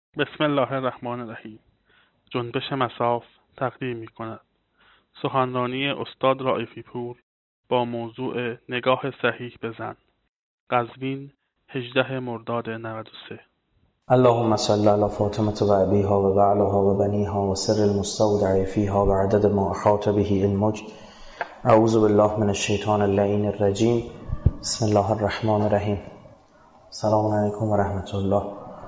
بسم الله الرحمن الرحیم. جنبش مصاف تقدیم می کند سخنرانی استاد رائفی پور با موضوع نگاه صحیح به زن، قزوین، 18 مرداد 93. اللهم صل على فاطمة و ابیها و بعلها و بنیها و سر المستودع فیها و عدد ما احاط به علمک. اعوذ بالله من الشیطان اللعین الرجیم. بسم الله الرحمن الرحیم. سلام علیکم و رحمت الله.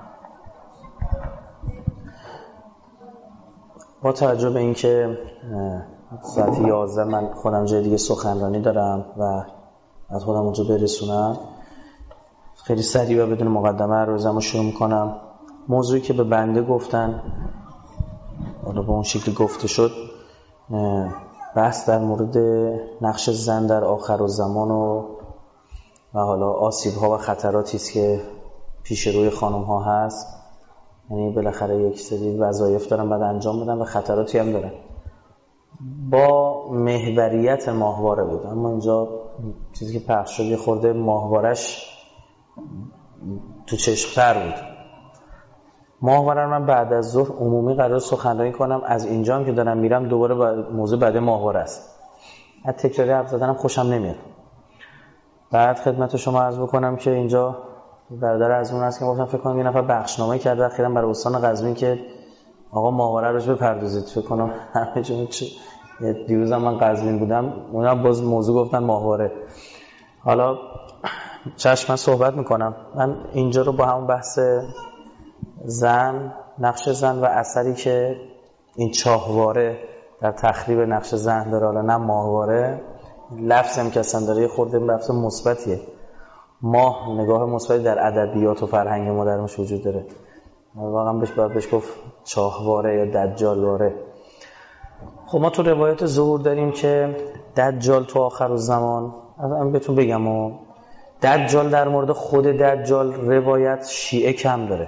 با توجه به اینکه ساعت 11 من خودم جای دیگه سخنرانی دارم و از خودم اونجا برسونم، خیلی سریع و بدون مقدمه روزمو شروع میکنم. موضوعی که به بنده گفتن، حالا به اون شکلی گفته شد، بحث در مورد نقش زن در آخرالزمان و حالا آسیب‌ها و خطراتی است که پیش روی خانم‌ها هست. یعنی بالاخره یک سری وظایف دارن بعد انجام بدن و خطراتی هم دارن. با محوریت ماهواره بود، اما اینجا چیزی که پخش شد یه خورده ماهوارش تو چشم‌تر بود. ماهواره من بعد از ظهر عمومی قرار سخنرانی کنم، از اینجا هم که دارم میرم دوباره موضوع بعد ماهواره است. از تکراری حرف زدنم خوشم نمیاد. بعد خدمت شما عرض بکنم که اینجا برادر از اون هست که گفتم فکر کنم یه نفر بخشنامه کرده اخیراً برای استان قزوین که آقا ماهواره روش بپردازید. فکر کنم همه جون دیروز هم من قزوین بودم، اونم باز موضوع گفتن ماهواره. حالا چشم من صحبت میکنم. من اینجا رو با همون بحث زن، نقش زن و اثری که این چاهواره در تخریب نقش زن داره، حالا نه ماهواره، لفظ هم که اصلا داره یه خورده لفظ مثبتیه. ماه نگاه مثبتی در ادبیات و فرهنگ ما درش وجود داره. واقعا بهش گفت چاهواره یا دجالواره. خب ما تو روایات ظهور داریم که دجال تو آخرالزمان، من بهتون بگم دجال در مورد خود دجال روایت شیعه کم داره،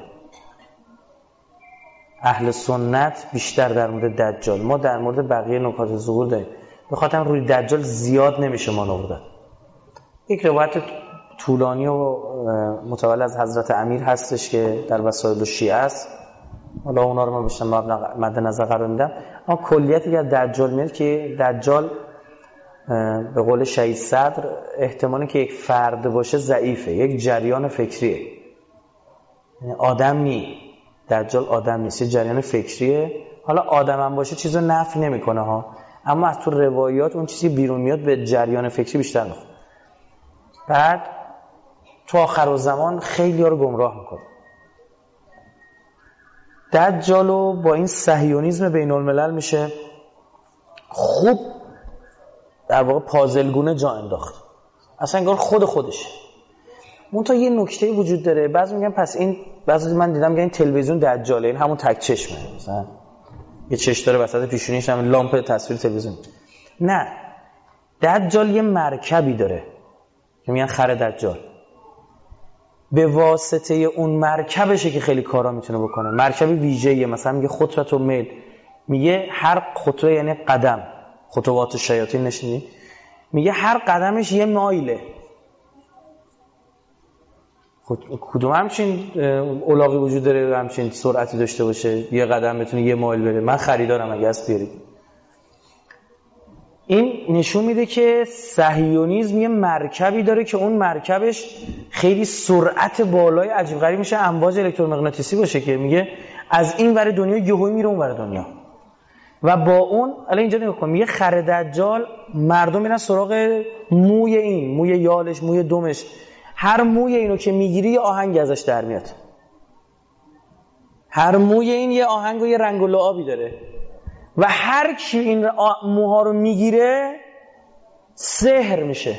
اهل سنت بیشتر در مورد دجال. ما در مورد بقیه نکات ظهور داریم، به خاطر روی دجال زیاد نمیشه ما نورد. یک روایت طولانی و متولد از حضرت امیر هستش که در وسایل شیعه است، حالا اونا رو ما بیشتر مد نظر قرار میدم. اما کلیتی که دجال میاد که دجال به قول شهید صدر احتمالی که یک فرد باشه ضعیفه، یک جریان فکریه، یعنی آدم نی. دجال آدم نیست، یک جریان فکریه. حالا آدم هم باشه چیزو نفی نمیکنه ها، اما از تو روایات اون چیزی بیرون میاد به جریان فکری بیشتر میخوره. بعد تو آخرالزمان خیلی ها رو گمراه میکنه. دجالو با این صهیونیسم بین الملل میشه خوب در واقع پازلگونه جا انداخت، اصلا انگار خودشه. منتها یه نکته وجود داره، بعضی میگن پس این، بعضی من دیدم میگن این تلویزیون دجاله، این همون تک چشمه، مثلا یه چش داره وسط پیشونیش هم لامپ تصویر تلویزیون. نه، دجال یه مرکبی داره که میگن خر دجال. به واسطه اون مرکبشه که خیلی کارا میتونه بکنه. مرکب ویژه‌ایه، مثلا میگه خطوة میل، میگه هر خطوه یعنی قدم، خطوات شیاطین نشینی، میگه هر قدمش یه مایله. کدوم همچین الاغی وجود داره همچین سرعتی داشته باشه یه قدم بتونه یه مایل بره؟ من خریدارم اگه هست بیارید. این نشون میده که صهیونیسم یه مرکبی داره که اون مرکبش خیلی سرعت بالای عجیب غریب میشه، امواج الکترومغناطیسی باشه که میگه از این ور دنیا یهویی میره اون ور دنیا. و با اون الان اینجا نگاه کن، میگه خر دجال مردم میرن سراغ موی این، موی یالش، موی دمش، هر موی اینو که میگیری یه آهنگ ازش در میاد. هر موی این یه آهنگ و یه رنگ و لعابی داره و هر کی این موها رو میگیره سحر میشه.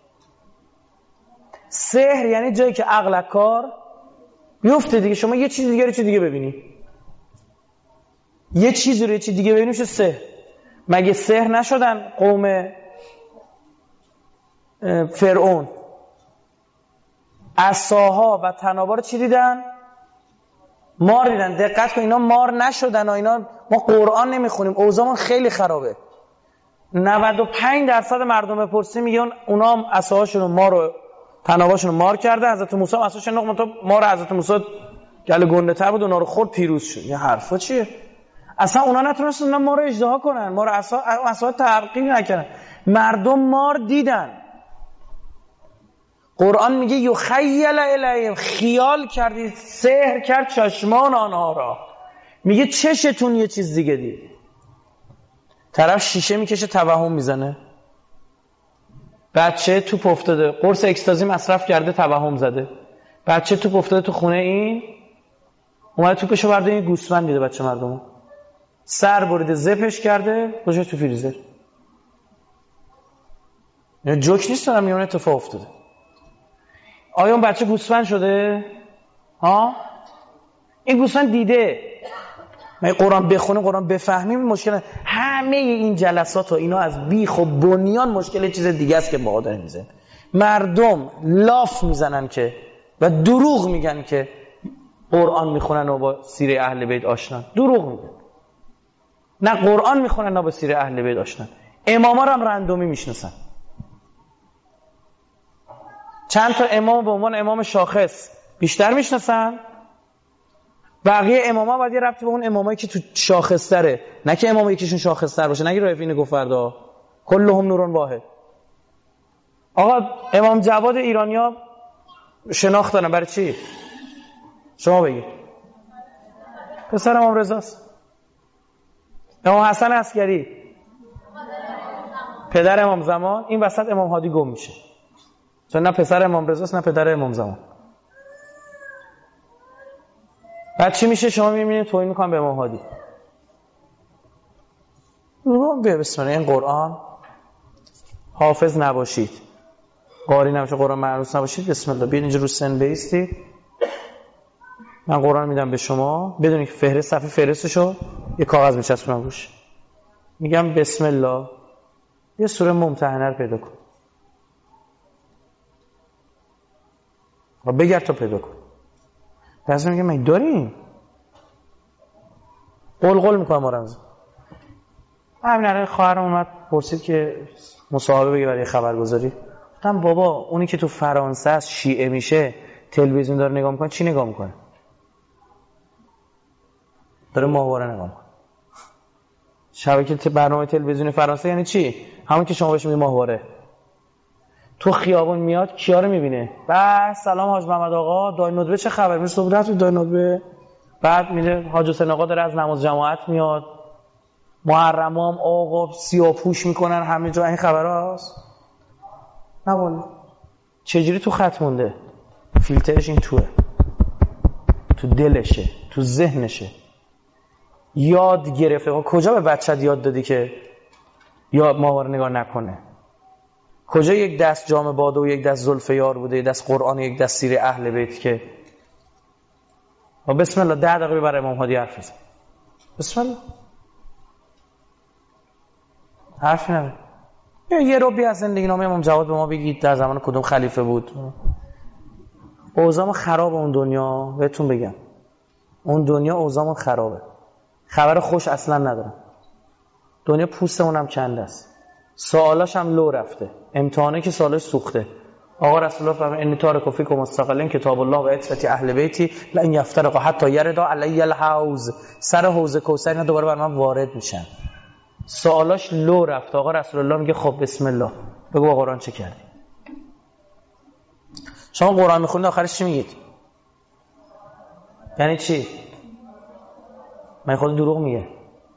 سحر یعنی جایی که عقل کار میفته دیگه، شما یه چیز دیگه رو چی دیگه ببینی، یه چیزی رو یه چیز دیگه ببینی میشه سحر. مگه سحر نشدن قوم فرعون؟ عصاها و طنابا رو چی دیدن؟ مار دیدن. دقت کن اینا مار نشدن، اینا ما قرآن نمیخونیم، اوضاعمون خیلی خرابه. 95% مردم بپرسی میگن اونا هم عصاهاشون مار رو، طناباشون رو مار کرده. حضرت موسی عصاشون نقمه، مار حضرت موسی گله گنده تر بود اونا رو خورد پیروز شد. یه حرفا چیه؟ اصلا اونا نتونستن ما رو اجدها کنن، ما رو اصلا تحقیق نکنن. مردم مار دیدن. قرآن میگه یخیل الیهم، خیال کردید، سحر کرد چشمان آنها را. میگه چشتون یه چیز دیگه دید. طرف شیشه میکشه توهم میزنه، بچه توپ افتاده قرص اکستازی مصرف کرده توهم زده، بچه توپ افتاده تو خونه این اومده توپشو برده این گوسفند دیده، بچه مردمو سر بریده زپش کرده گذاشته تو فریزر. اینا جوک نیست، دارم میگم اتفاق افتاده. آیا اون بچه گوسفند شده؟ ها؟ این گوسفند دیده. ما قرآن بخونیم قرآن بفهمیم مشکل همه این جلسات و اینا از بیخ و بنیان مشکل چیز دیگه است که ما داریم میزنیم. مردم لاف میزنن که و دروغ میگن که قرآن میخونن و با سیره اهل بیت آشنان. دروغ میگن. نه قرآن میخونن نه با سیره اهل بیت آشنان. اماما رو هم رندومی میشناسن. چند تا امام به عنوان امام شاخص بیشتر میشناسن، بقیه اماما باید یه ربطی به اون امامایی که تو شاخص تره، نه که امام یکیشون شاخص تر باشه. نگی رایف اینو گفت فردا کلهم نورون واحد. آقا امام جواد ایرانیا شناخت دارن برای چی؟ شما بگید. پسر امام رضاست. امام حسن عسکری پدر امام زمان. این وسط امام هادی گم میشه، چون نه پسر امام رضاست نه پدر امام زمان. بعد چی میشه؟ شما میبینید توهین میکنن به امام هادی. بیا بسم الله. این قرآن حافظ نباشید، قاری نباشید، قرآن معروف نباشید، بسم الله بیاین اینجا رو سن بیستید. من قرآن میدم به شما بدونید که فهرست صفحه فهرستشو یه کاغذ میچسبونم روش، میگم بسم الله یه سوره ممتحنه رو پیدا کن و بگرد تا پیدا کن. پس میگم من داریم قلقل میکنم مارمز. همین الان خواهرم اومد پرسید که مصاحبه بگه برای خبرگزاری. گفتم بابا اونی که تو فرانسه است شیعه میشه تلویزیون داره نگاه میکنه، چی نگاه میکنه؟ داره ماهواره نگاه میکنه. شبکه برنامه تلویزیون فرانسه یعنی چی؟ همون که شما بهش میگی ماهواره. تو خیابون میاد کیا رو میبینه؟ بس سلام حاج محمد آقا، دای ندبه چه خبر؟ میره صبح رفت دای ندبه. بعد میره حاج حسین آقا داره از نماز جماعت میاد، محرمام آقا سیاه‌پوش میکنن همه جا. این خبراست؟ نه والله. چجوری تو خط مونده؟ فیلترش این توه، تو دلشه، تو ذهنشه، یاد گرفته. کجا به بچت یاد دادی که یا ماهواره نگاه نکنه؟ کجا یک دست جام باده و یک دست زلف یار بوده، یک دست قرآن و یک دست سیره اهل بیت که بسم الله 10 دقیقه برای امام هادی حرف بزن. بسم الله حرف نبید. یه روبی از زندگی نامه امام جواد به ما بگید در زمان کدوم خلیفه بود. اوضاع خراب اون دنیا، بهتون بگم اون دنیا اوضاع خرابه. خبر خوش اصلا ندارم. دنیا پوستمون هم کنده است، سوالاش هم لو رفته، امتحانه که سوالاش سوخته. آقا رسول الله فرمود انی تارک فیکم مستقلین کتاب الله و عترتی اهل بیتی لئن یفترقوا حتی یردا علی الحوض. سر حوض کوثر اینا دوباره بر من وارد میشن. سوالاش لو رفته. آقا رسول الله میگه خب بسم الله بگو با قرآن چه کردی؟ شما قرآن میخونید آخرش چی میگید؟ یعنی چی؟ من خود دروغ میگه.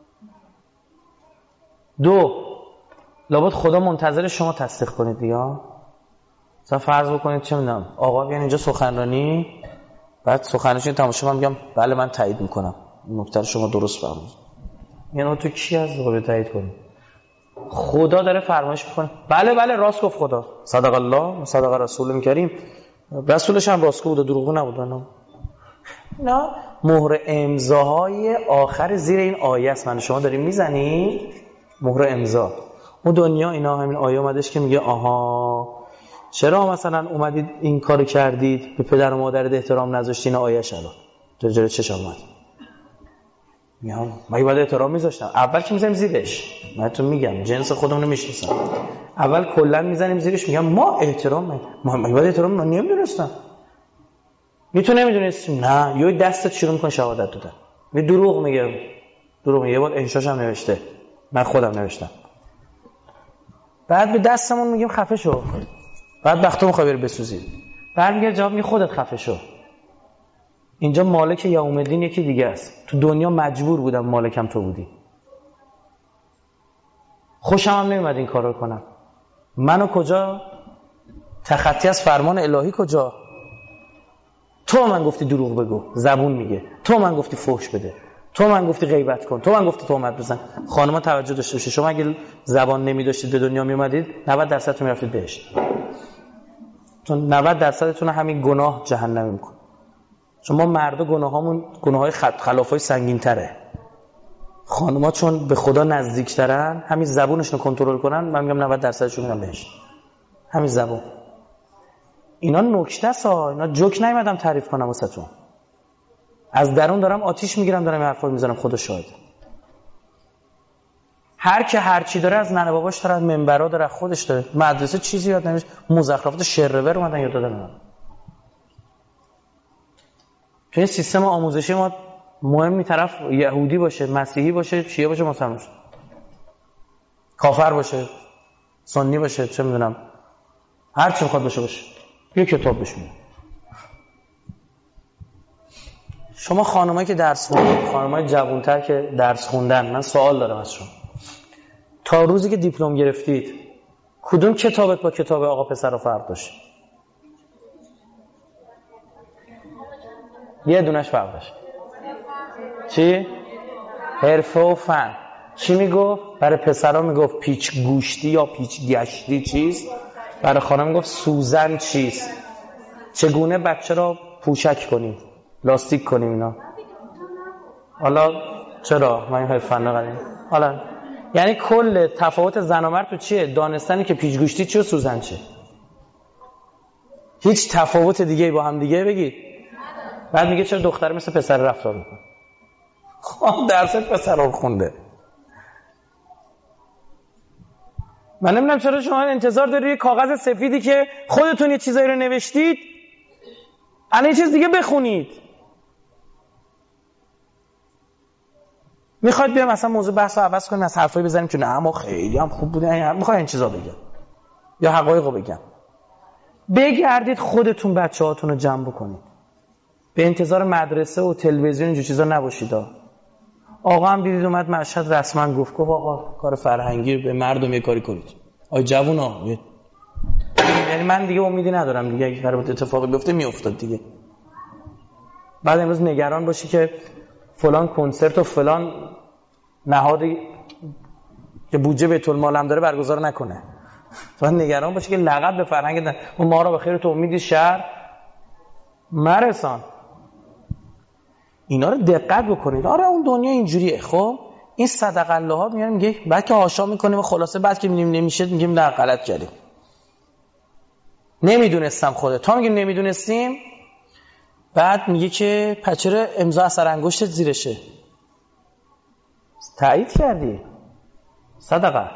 دو، لابد خدا منتظر شما تصدیق کنید دیگه. مثلا فرض بکنید چه میدونم آقا بیان اینجا سخنرانی، بعد سخنرانیشون تماشا کنم میگم بله من تایید میکنم نکته شما درست فرمودید. یعنی تو کی از قبل تایید کنی؟ خدا داره فرمایش میکنه بله بله راست گفت خدا، صدق الله و صدق رسول کریم. رسولش هم راست بود، دروغ نبود. نه مهر امضاهای آخر زیر این آیه است. من شما داریم میزنیم مهر امضا. اون دنیا اینا همین آیه اومدش که میگه آها چرا مثلا اومدید این کارو کردید، به پدر و مادرت احترام نذاشتین. آیه شلا جلوی چشم اومد. میگم من باید احترام میذاشتم. اول که میذاریم زیرش، من تو میگم جنس خودمون رو میشناسم، اول کلا میزنیم زیرش میگم ما احترام ما باید احترام نمیدونستم. میتونه نمیدونستیم، نه یه دستت شروع میکنه شهادت دادن، می دروغ میگه. یه بار انشاش هم نوشته، من خودم نوشتم. بعد به دستمون میگیم خفه شو، بعد وقتی میخوای بری بسوزی، بعد میگه جواب میگه خودت خفه شو. اینجا مالک یوم الدین یکی دیگه است. تو دنیا مجبور بودم مالکم تو بودی. خوشم هم نمیاد این کارو کنم. منو کجا؟ تخطی از فرمان الهی کجا؟ تو من گفتی دروغ بگو، زبون میگه. تو من گفتی فحش بده. تو من گفتی غیبت کن. تو من گفتی تهمت بزن. خانم‌ها توجه داشته باشید، شما اگه زبان نمی‌داشتید به دنیا میومدید 90% تون میرفتید بهشت. چون 90% تون همین گناه جهنمی میکنه. شما مردا گناهامون گناه‌های خلافای سنگین‌تره. خانم‌ها چون به خدا نزدیک‌ترن، همین زبونشون رو کنترل کنن، من میگم 90%شون میرن بهشت. همین زبون. اینا نکته است ها، اینا جوک نیومدم تعریف کنم واسهتون. از درون دارم آتیش میگیرم، دارم این حرفا میزنم، خدا شاهد. هر کی هر چی داره از ننه باباش داره، از منبرا داره، خودش داره. مدرسه چیزی یاد نمیشه، مزخرفات شرور اومدن یاد دادن. تو این سیستم آموزشی ما مهم طرف یهودی باشه، مسیحی باشه، شیعه باشه، مسلمان باشه، کافر باشه، سنی باشه، چه میدونم، هر چی بخواد باشه یه کتاب بهش میده. شما خانمایی که درس خوندن، خانمای جوان‌تر که درس خوندن، من سوال دارم از شما. تا روزی که دیپلم گرفتید کدوم کتابت با کتاب آقا پسر فرق داشت؟ یه دونش فرق داشت. چی؟ حرفه و فن. چی میگفت؟ برای پسرا میگفت پیچ گوشتی یا پیچ گشتی چیست؟ برای خانم میگفت سوزن چیست؟ چگونه بچه را پوشک کنیم، لاستیک کنیم اینا. حالا چرا من این فن نقدیم؟ حالا یعنی کل تفاوت زن و مرد تو چیه؟ دانستنی که پیچ گوشتی چیه و سوزن چیه. هیچ تفاوت دیگه با هم دیگه بگید. بعد میگه چرا دختر مثل پسر رفتار میکنه؟ خب درس پسرا خونده. من نمیدونم چرا شما انتظار داری یه کاغذ سفیدی که خودتون یه چیزایی رو نوشتید الان یه چیز دیگه بخونید. میخواید بیام مثلا موضوع بحث رو عوض کنیم، از حرفایی بزنیم که نه ما خیلی هم خوب بوده، میخوام این چیزا بگم یا حقایقو بگم. بگردید خودتون بچه‌هاتون رو جمع بکنید. به انتظار مدرسه و تلویزیون اینجور چیزا نباشید. آقا هم دیدید اومد مشهد رسما گفت آقا کار فرهنگی به مردم یه کاری کنید. آی جوونا، یعنی من دیگه امیدی ندارم دیگه، اگه قرار بود اتفاقی بیفته میافتاد دیگه. بعد امروز نگران باشی که فلان کنسرت و فلان نهادی که بودجه بیت المال هم داره برگزار نکنه. تو نگران باشی که لقب به فرهنگ ما رو به خیر تو امیدی شهر مرسان. اینا رو دقت بکنید. آره اون دنیا اینجوریه. خب این صدق الله ها میاد میگه بعد که هاشا میکنیم و خلاصه بعد که میبینیم نمیشه میگیم نه غلط کردیم. نمیدونستم خودت. تا میگیم نمیدونستیم بعد میگه که پچره امضا اثر انگشتت زیرشه. تایید کردی. صدقه.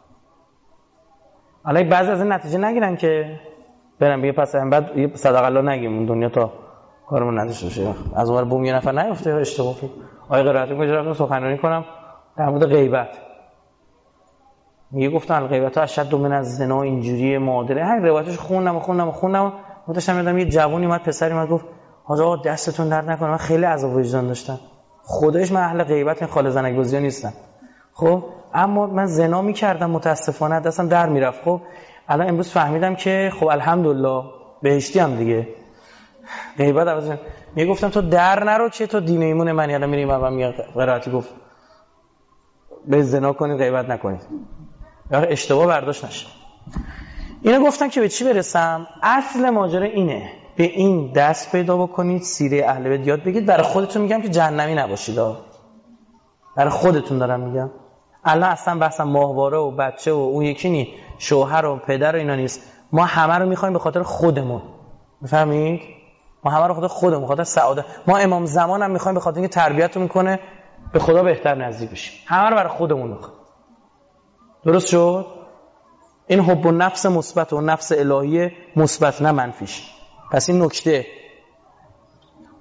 الان بعضی از این نتیجه نگیرن که برن بگه پس بعد صدق الله نگیم اون دنیا تا کارمون نداشته باشه. از اون بوم یه نفر نیافته اشتباه کنه. آیه قرائتی کجا رفتم سخنرانی کنم در مورد غیبت. میگه گفتن الغیبت اشد من الزنا اینجوری معادله. هر روایتش خوندم داشتم میدم یه جوونی اومد پسری اومد گفت آقا دستتون درد نکنه من خیلی عذاب وجدان داشتم. خودش من اهل غیبت این خاله زنک بازی‌ها نیستم. خب اما من زنا می‌کردم متاسفانه دستم در میرفت. خب الان امروز فهمیدم که خب الحمدلله بهشتی هم دیگه. غیبت عوض میگفتم تو در نرو که تو دین ایمون من یادم میریم و میگه قرائتی گفت به زنا کنید غیبت نکنید. یا اشتباه برداشت نشه. اینو گفتم که به چی برسم؟ اصل ماجرا اینه. به این دست پیدا بکنید، سیره اهل بیت یاد بگید. برای خودتون میگم که جهنمی نباشید. برای خودتون دارم میگم. الان اصلا بحثم ماهواره و بچه و اون یکی نی، شوهر و پدر و اینا نیست. ما همه رو میخوایم به خاطر خودمون. میفهمید؟ ما همه رو خاطر خودمون، به خاطر سعادت. ما امام زمان هم میخوایم به خاطر اینکه تربیتمون کنه به خدا بهتر نزدیک بشیم. همه رو برای خودمون میخوایم. درست شد؟ این حب النفس مثبت و نفس الهی مثبت نه منفیش. پس این نکته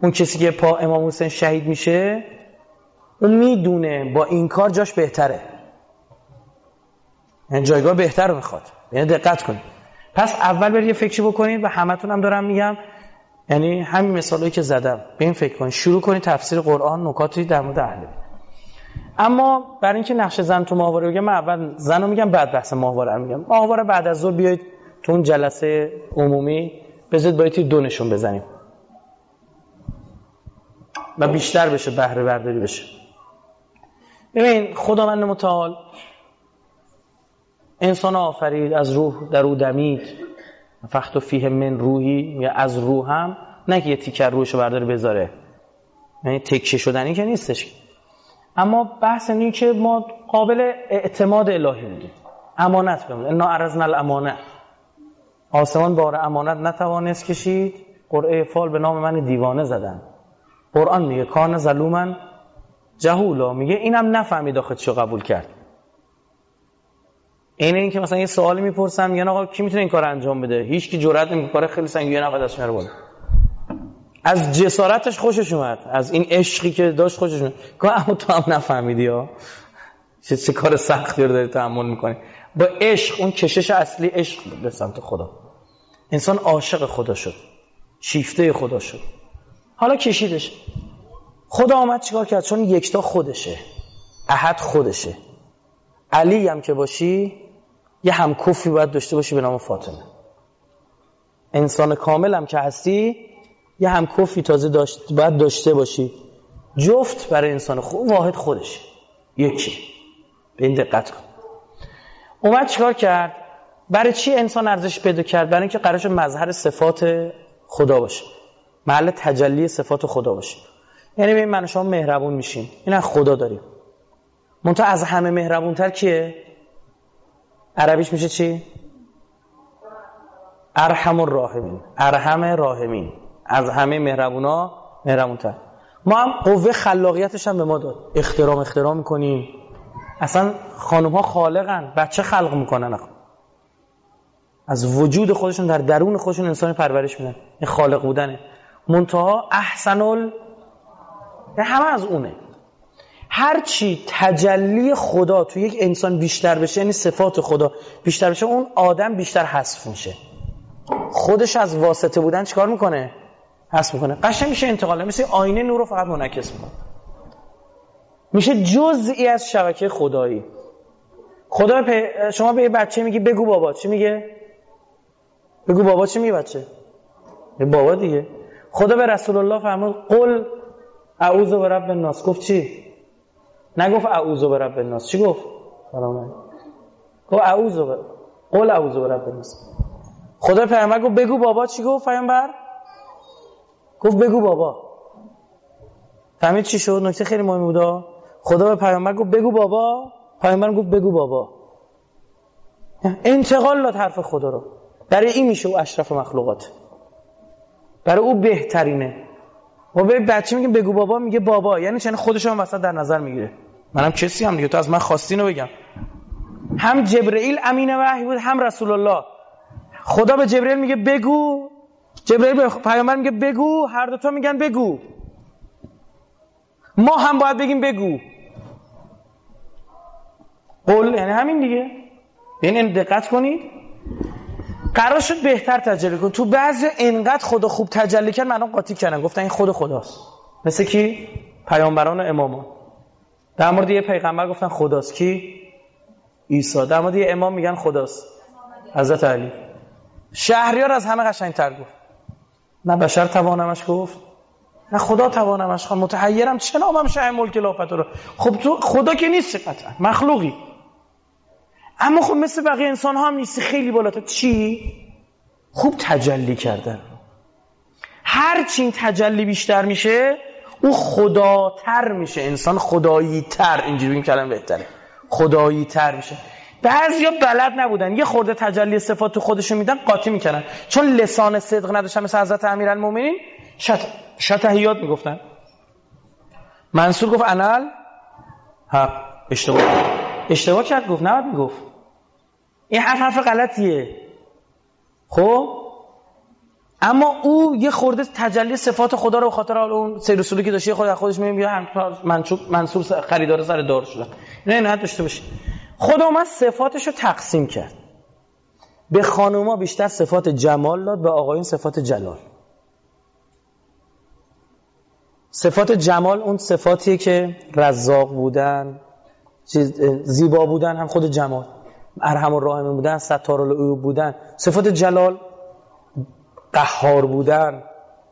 اون کسی که پا امام حسین شهید میشه اون میدونه با این کار جاش بهتره، یعنی جایگاه بهتر رو میخواد. یعنی دقت کنید. پس اول برید یه فکری بکنید و همتون هم دارم میگم، یعنی همین مثالایی که زدم به این فکر کنید، شروع کنید تفسیر قرآن، نکاتی در مورد اهل بیت. اما برای اینکه نقش زن تو ماهواره بگم، من اول زن رو میگم بعد بحث ماهواره رو میگم. ماهواره بعد از ظهر بیایید تو اون جلسه عمومی بذارید باید دو نشون بزنیم و بیشتر بشه، بهره برداری بشه. ببین خداوند متعال انسان آفرید، از روح در او دمید، فخت فیه من روحی، یا از روحم، نه که یه تیکر روحشو برداره بذاره، یعنی تکیه شدنی که نیستش. اما بحث اینه که ما قابل اعتماد الهی بودیم، امانت بمونه. انا عرضنا الامانه، آسمان بار امانت نتوانست کشید، قرعه فال به نام من دیوانه زدن. قرآن میگه کان ظلوما جهولا، میگه اینم نفهمید آخه چی قبول کرد. این که مثلا یه سوالی میپرسن میگن آقا کی میتونه این کار انجام بده، هیچ کی جرئت نمیکنه، کار خیلی سنگینه، نفر دستش میاره بالا. از جسارتش خوشش اومد، از این عشقی که داشت خوشش اومد. اما تو هم نفهمیدی ها، چه کار سختی رو داری تحمل میکنی. با عشق، اون کشش اصلی عشق بود به سمت خدا. انسان عاشق خدا شد، شیفته خدا شد، حالا کشیدش. خدا آمد چیکار کرد؟ چون یکتا خودشه، احد خودشه. علی هم که باشی یه همکفی باید داشته باشی به نام فاطمه. انسان کامل هم که هستی یه همکفی تازه باید داشته باشی. جفت برای انسان واحد خودشه، یکی. به این دقت کن. اومد چیکار کرد؟ برای چی انسان ارزش پیدا کرد؟ برای اینکه قرارش مظهر صفات خدا باشه، محل تجلی صفات خدا باشه. یعنی ببین من و شما مهربون میشیم، این از خدا داریم. منتها از همه مهربونتر کیه؟ عربیش میشه چی؟ ارحم الراحمین، ارحم راحمین، از همه مهربونا مهربونتر. ما هم قوه خلاقیتش هم به ما داد، اختراع میکنیم. اصلا خانم ها خالقن، بچه خلق میکنن، از وجود خودشون در درون خودشون انسانی پرورش میدن. این خالق بودنه. منتها همه از اونه. هرچی تجلی خدا تو یک انسان بیشتر بشه، یعنی صفات خدا بیشتر بشه، اون آدم بیشتر حذف میشه. خودش از واسطه بودن چیکار میکنه؟ حذف میکنه. قشنگ میشه انتقال، مثل آینه نور رو فقط منعکس میکنه، میشه جزئی از شبکه خدایی. خدا شما به یه بچه میگی بگو بابا، چی میگه؟ بگو بابا چی میگه بچه؟ بابا دیگه. خدا به رسول الله فرمود قل اعوذ برب الناس، گفت چی؟ نگفت اعوذ برب الناس، چی گفت؟ گفت قل اعوذ برب الناس. خدا پیامبر گفت بگو بابا، چی گفت پیامبر؟ گفت بگو بابا. فهمید چی شد؟ نکته خیلی مهمی بود. خدا به پیامبر گفت بگو بابا، پیامبر گفت بگو بابا. انتقال داد حرف خدا رو. برای این میشه او اشرف مخلوقات، برای او بهترینه. ما به بچه میگیم بگو بابا، میگه بابا، یعنی چنین خودش هم وسط در نظر میگیره. منم کسی هم دیگه، تو از من خواستی اینو بگم. هم جبرئیل امین وحی بود، هم رسول الله. خدا به جبرئیل میگه بگو، جبرئیل به پیامبر میگه بگو، هر دو تا میگن بگو. ما هم باید بگیم بگو. قول یعنی همین دیگه. یعنی دقت کنید، قرار شد بهتر تجلی کن. تو بعضی انقدر خدا خوب تجلی کرد مردم قاطی کردن، گفتن این خود خداست. مثل کی؟ پیامبران و امامان. در مورد یه پیغمبر گفتن خداست، کی؟ عیسی. در مورد یه امام میگن خداست، حضرت علی. شهریار از همه قشنگ‌تر گفت. نه بشر توانمش گفت، نه خدا توانمش خواند. متحیرم چه نامم شه ملک لافت رو. خب تو خدا که نیست، قطعا مخلوقی. اما خب مثل بقیه انسان ها هم نیستی، خیلی بالاتر. چی؟ خوب تجلی کردن. هر چی این تجلی بیشتر میشه او خداتر میشه، انسان خدایی تر، اینجوری بگیم کلمه بهتره، خدایی تر میشه. بعضیا بلد نبودن، یه خورده تجلی صفات تو خودشون میدن قاطی میکنن، چون لسان صدق نداشتن. مثل حضرت امیرالمومنین شطحیات میگفتن. منصور گفت انال حق، اشتباه کرد، گفت نباید میگفت، این حرف غلطیه. خب اما او یه خورده تجلی صفات خدا رو به خاطر اون سیر و سلوکی داشته خودش میگه منصور خریدار سر دار شدن. نه داشته باشه. خدا اومد صفاتش رو تقسیم کرد. به خانوما بیشتر صفات جمال داد، به آقایون صفات جلال. صفات جمال اون صفاتیه که رزاق بودن، زیبا بودن، هم خود جمال، ارحم الراحمین بودن، ستار العیوب بودن. صفات جلال قهار بودن.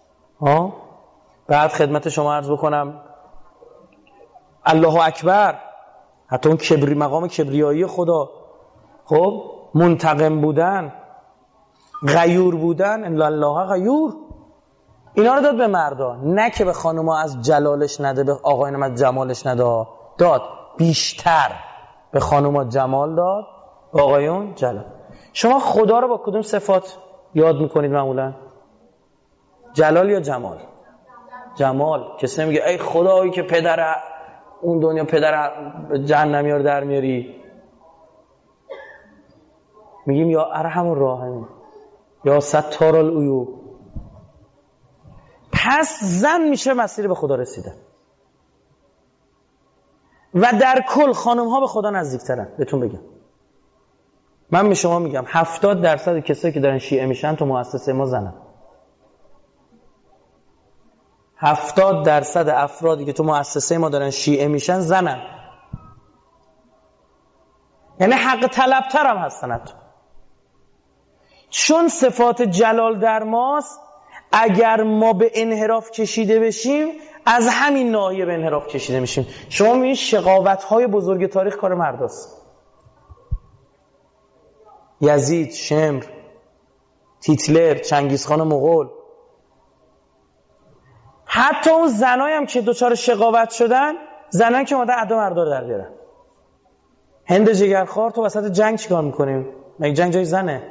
بعد خدمت شما عرض بکنم الله اکبر، حتی اون مقام کبریایی خدا. خب منتقم بودن، غیور بودن، ان الله غیور. اینا رو داد به مردا، نه که به خانوما از جلالش نده، به آقایون از جمالش نده. داد بیشتر به خانوما جمال داد، به آقایون جلال. شما خدا رو با کدوم صفات یاد میکنید معمولا؟ جلال یا جمال؟ جمال. کسی نمیگه ای خدایی که پدر اون دنیا پدر جهنمی رو در میاری. میگیم یا ارحم الراحمین، یا ستار العیوب. پس زن میشه مسیر به خدا رسیدن و در کل خانم ها به خدا نزدیکترن. بهتون بگم، من به شما میگم 70% کسایی که دارن شیعه میشن تو مؤسسه ما زنن. 70% افرادی که تو مؤسسه ما دارن شیعه میشن زنن. یعنی حق طلبتر هم هستن حتی. چون صفات جلال در ماست. اگر ما به انحراف کشیده بشیم از همین ناحیه به انحراف کشیده میشیم. شما میبینید شقاوت‌های بزرگ تاریخ کار مرداست. یزید، شمر، هیتلر، چنگیزخان مغول. حتی اون زنایی هم که دوچار شقاوت شدن، زنان که اومدن ادا مردا رو در بیارن. هند جگرخوار تو وسط جنگ چیکار میکنیم؟ مگه جنگ جای زنه؟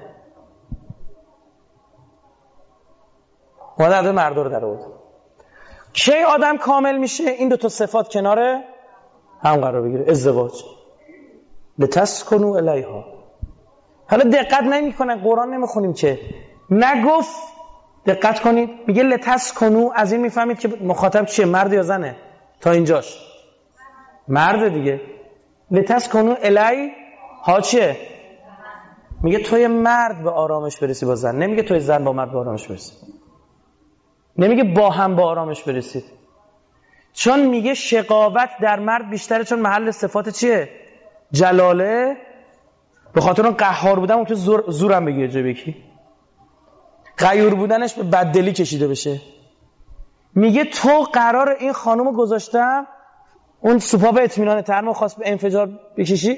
اومدن ادا مردا رو در آورد. کی آدم کامل میشه؟ این دو تا صفات کناره هم قرار بگیره. ازدواج. لتسکنوا الیها. حالا دقت نمیکنن، قرآن نمیخونیم که نگفت. دقت کنید میگه لتسکنوا، از این میفهمید که مخاطب چیه، مرد یا زنه؟ تا اینجاش مرد دیگه. لتسکنوا الیها چیه؟ میگه توی مرد به آرامش برسی با زن، نمیگه توی زن با مرد به آرامش برسی، نمیگه با هم با آرامش برسید. چون میگه شقاوت در مرد بیشتره، چون محل صفات چیه؟ جلاله. به خاطر اون قهار بودن اون که زورم بگیره جای بکی، غیور بودنش به بددلی کشیده بشه. میگه تو قرار این خانومو گذاشتم اون سوپا به اطمینان ترمو خواست به انفجار بکشی.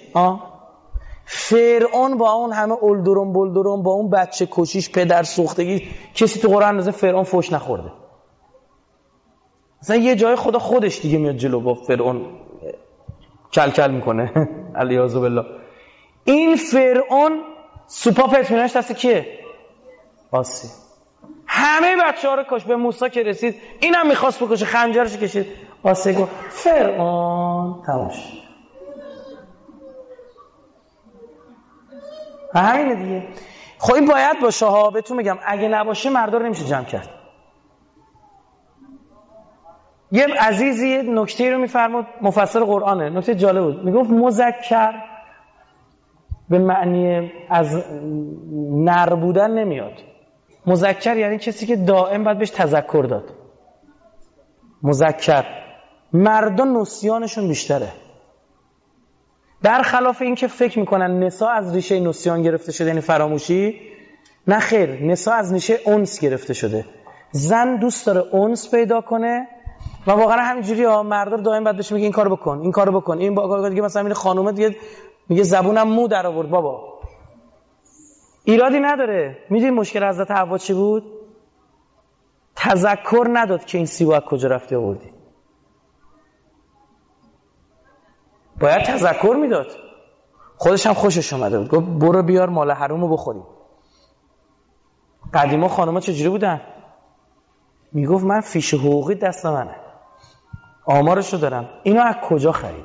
فرعون با اون همه اولدرون بولدرون، با اون بچه کشیش، پدر سوختگی، کسی تو قرآن اندازه فرعون فوش نخورده. مثلا یه جای خدا خودش دیگه میاد جلو با فرعون کل کل میکنه. علیاذ بالله. این فرعون سوپا به اطمینانش دست کیه؟ آسی. همه بچه‌ها رو کش. به موسی که رسید اینم میخواست بکشه، خنجرش کشید. آسی گفت فرعون تماش. همینه دیگه. خب این باید باشه ها. بهتون میگم اگه نباشه مردا رو نمیشه جمع کرد. یه عزیزی یه نکته رو میفرمود، مفسر قرآنه، نکته جالب بود. میگفت مذکر به معنی از نر بودن نمیاد. مذکر یعنی کسی که دائم باید بهش تذکر داد. مذکر. مردا نسیانشون بیشتره. برخلاف این که فکر میکنن نساء از ریشه نسیان گرفته شده، یعنی فراموشی. نه خیر، نساء از ریشه انس گرفته شده. زن دوست داره انس پیدا کنه و واقعا همینجوری ها. مردا دائم بعد بهش میگه این کارو بکن، این کارو بکن، این با دیگه. مثلا این خانومه دیگه میگه زبونم مو در آورد بابا. ایرادی نداره. میدونی مشکل حضرت حوا چی بود؟ تذکر نداد که این سیب از کجا رفتی آوردی. باید تذکر میداد. خودش هم خوشش اومده بود، گفت برو بیار مال حرومو بخوریم. قدیما خانوما چجوری بودن؟ میگفت من فیش حقوقی دست منه، آمارشو دارم، اینو از کجا خرید؟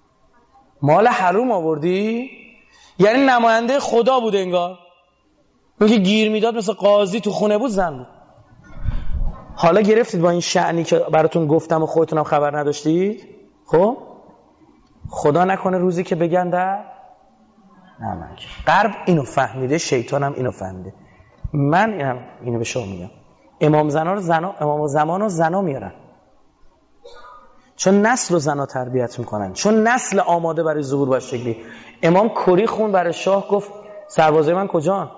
مال حروم آوردی؟ یعنی نماینده خدا بود انگار. میگه گیر میداد مثل قاضی تو خونه بود زن بود. حالا گرفتید با این شأنی که براتون گفتم و خودتونم خبر نداشتید؟ خب خدا نکنه روزی که بگن در نمک. غرب اینو فهمیده، شیطانم اینو فهمیده. من اینو به شما میگم، امام زمان رو زنا میارن، چون نسل رو زنا تربیت میکنن، چون نسل آماده برای ظهور باشه شکلی. امام کری خون برای شاه، گفت سربازای من کجان؟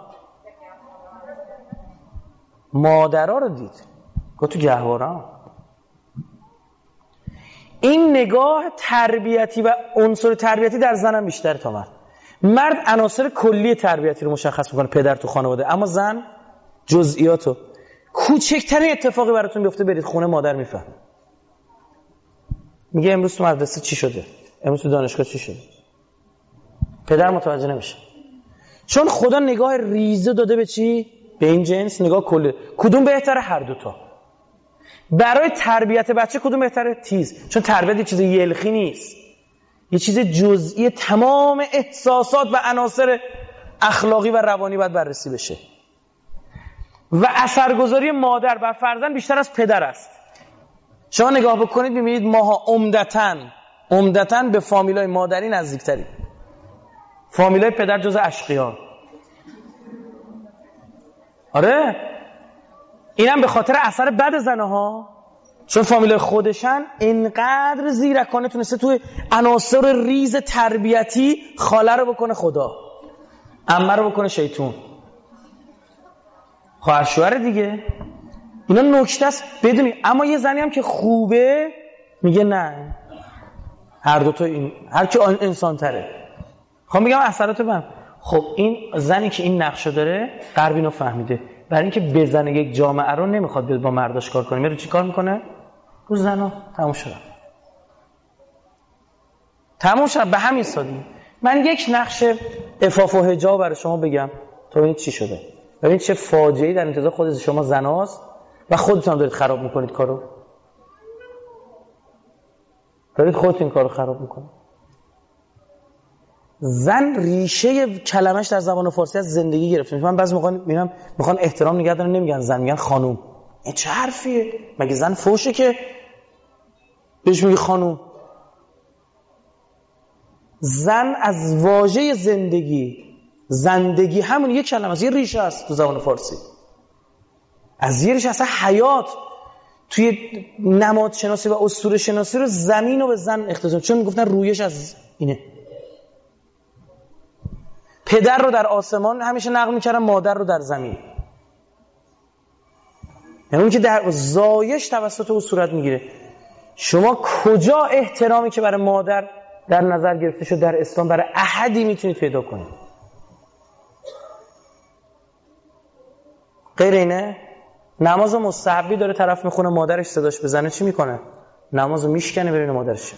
مادرها رو دید، گفت تو گهواران. این نگاه تربیتی و عنصر تربیتی در زنم بیشتر تا مرد. مرد عناصر کلی تربیتی رو مشخص میکنه، پدر تو خانواده، اما زن جزئیاتو. کوچکترین اتفاقی براتون بیفته برید خونه، مادر میفهمه، میگه امروز تو مدرسه چی شده، امروز تو دانشگاه چی شده. پدر متوجه نمیشه، چون خدا نگاه ریزه داده به چی؟ به این جنس، نگاه کلی. کدوم بهتره؟ هر دوتا. برای تربیت بچه کدوم بهتره؟ تیز. چون تربیت یه چیز یلخی نیست، یه چیز جزئی، تمام احساسات و عناصر اخلاقی و روانی باید بررسی بشه و اثرگذاری مادر بر فرزند بیشتر از پدر است. شما نگاه بکنید می‌بینید ماها عمدتاً به فامیلای مادری نزدیکتریم. فامیلای پدر جز اشقیان. آره، اینم به خاطر اثر بد زنها، چون فامیلای خودشن اینقدر زیرکانه تونسته توی عناصر ریز تربیتی خاله رو بکنه خدا، عمه رو بکنه شیطون، خواهر شوهر دیگه. اینا نکته است بدونی. اما یه زنی هم که خوبه میگه نه، هر دوتا این، هر کی انسان تره. خب میگم اثرات من. خب این زنی که این نقشو داره، غرب اینو فهمیده، برای اینکه بزنه یک جامعه رو نمیخواد بیاد با مرداش کار کنه، میره چی کار میکنه؟ رو زنا. تموم شد. به همین سادگی. من یک نقش عفاف و حجاب برای شما بگم تا ببینید چی شده. ببینید چه فاجعه‌ای در انتظار خود شما زناست و خودتون هم دارید خراب میکنید کارو. دارید خودتون این کارو خراب میکنید. زن ریشه کلمش در زبان فارسی از زندگی گرفته. من بعضی موقع میبینم میخوان احترام نگه دارن، نمیگن زن، میگن خانوم. این چه حرفیه؟ مگه زن فوشه که بهش میگی خانوم؟ زن از واژه زندگی همون یک کلمه است، یه ریشه است تو زبان فارسی. از یه ریشه اصلا حیات توی نماد شناسی و اسطوره شناسی رو زمین رو به زن اختصاص، چون میگفتن رویش از اینه. پدر رو در آسمان همیشه نقل میکردن، مادر رو در زمین. یعنی اون که در زایش توسط او صورت میگیره. شما کجا احترامی که برای مادر در نظر گرفته شد در اسلام برای احدی میتونید پیدا کنید؟ غیر اینه. نماز مستحبی داره طرف میخونه، مادرش صداش بزنه چی میکنه؟ نمازو میشکنه ببینه مادرش.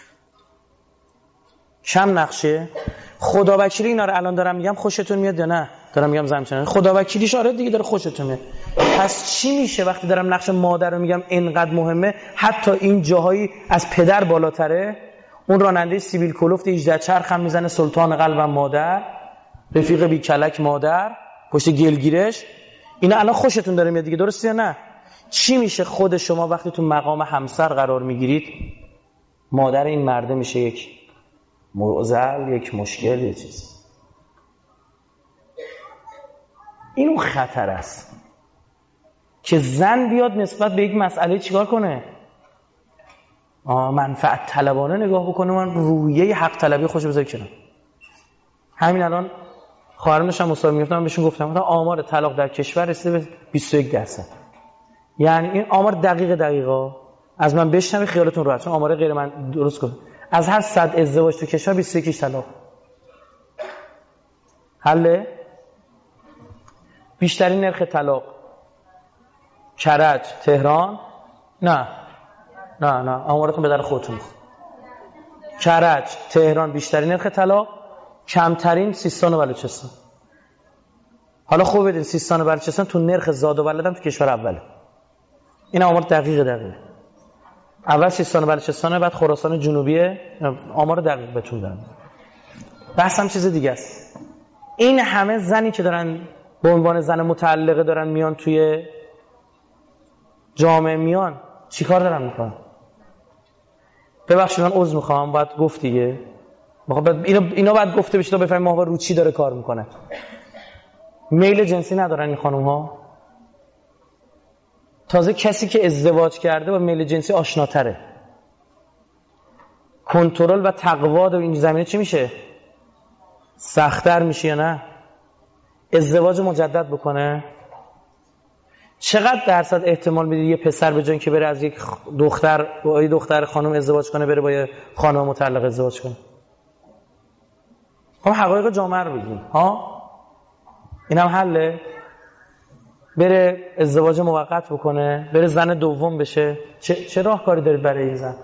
شم نقشه خدا وکیلی. اینا رو الان دارم میگم خوشتون میاد یا نه؟ دارم میگم زمچنه خدا وکیلیش آره دیگه داره خوشتون میاد. پس چی میشه وقتی دارم نقش مادر رو میگم اینقدر مهمه؟ حتی این جاهایی از پدر بالاتره. اون راننده سیبیل کلفت 18 چرخ هم میزنه، سلطان قلبم مادر، رفیق بی کلک مادر، پشت گلگیرش. اینا الان خوشتون داره میاد دیگه، درسته یا نه؟ چی میشه خود شما وقتی تو مقام همسر قرار میگیرید؟ مادر این مرده میشه یک معضل، یک مشکل، یک چیز. این اون خطر است که زن بیاد نسبت به یک مسئله چیکار کنه؟ منفعت طلبانه نگاه بکنه، من رویه حق طلبی خوش بذار کنم. همین الان خواهرم داشتم مصاحبه می‌گفتم، من بهشون گفتم آمار طلاق در کشور رسیده به 21%. یعنی این آمار دقیقا از من بشنوید خیالتون راحت، چون آمار غیر من درست کنم. از هر 100 ازدواج تو کشور 21 طلاق. حله؟ بیشترین نرخ طلاق کرج، تهران؟ نه آمارتون به در خودتون. کرج، تهران بیشترین نرخ طلاق، کمترین سیستان و بلوچستان. حالا خوب بدین سیستان و بلوچستان تو نرخ زاد و ولد هم تو کشور اوله. این آمار دقیقه. اول سیستان و بلوچستان، بعد خراسان جنوبیه. آمار دقیق بهتون دارم. بحثم چیز دیگه است. این همه زنی که دارن به عنوان زن متعلقه دارن میان توی جامعه میان چی کار دارن میکنن؟ ببخشید من عذر میخوام، باید گفت دیگه، اینا باید گفته بشه تا بفهمیم ماهواره رو چی داره کار میکنه. میل جنسی ندارن این خانوم ها. تازه کسی که ازدواج کرده با میل جنسی آشناتره. کنترل و تقوا در این زمینه چی میشه؟ سخت‌تر میشه یا نه؟ ازدواج مجدد بکنه؟ چقدر درصد احتمال میدید یه پسر به جای اینکه بره از یک دختر خانم ازدواج کنه بره با یه خانم مطلقه ازدواج کنه؟ خب حقایق جامعه رو بگیم ها. اینم حله؟ بره ازدواج موقت بکنه، بره زن دوم بشه. چه راهکاری دارید برای این زن؟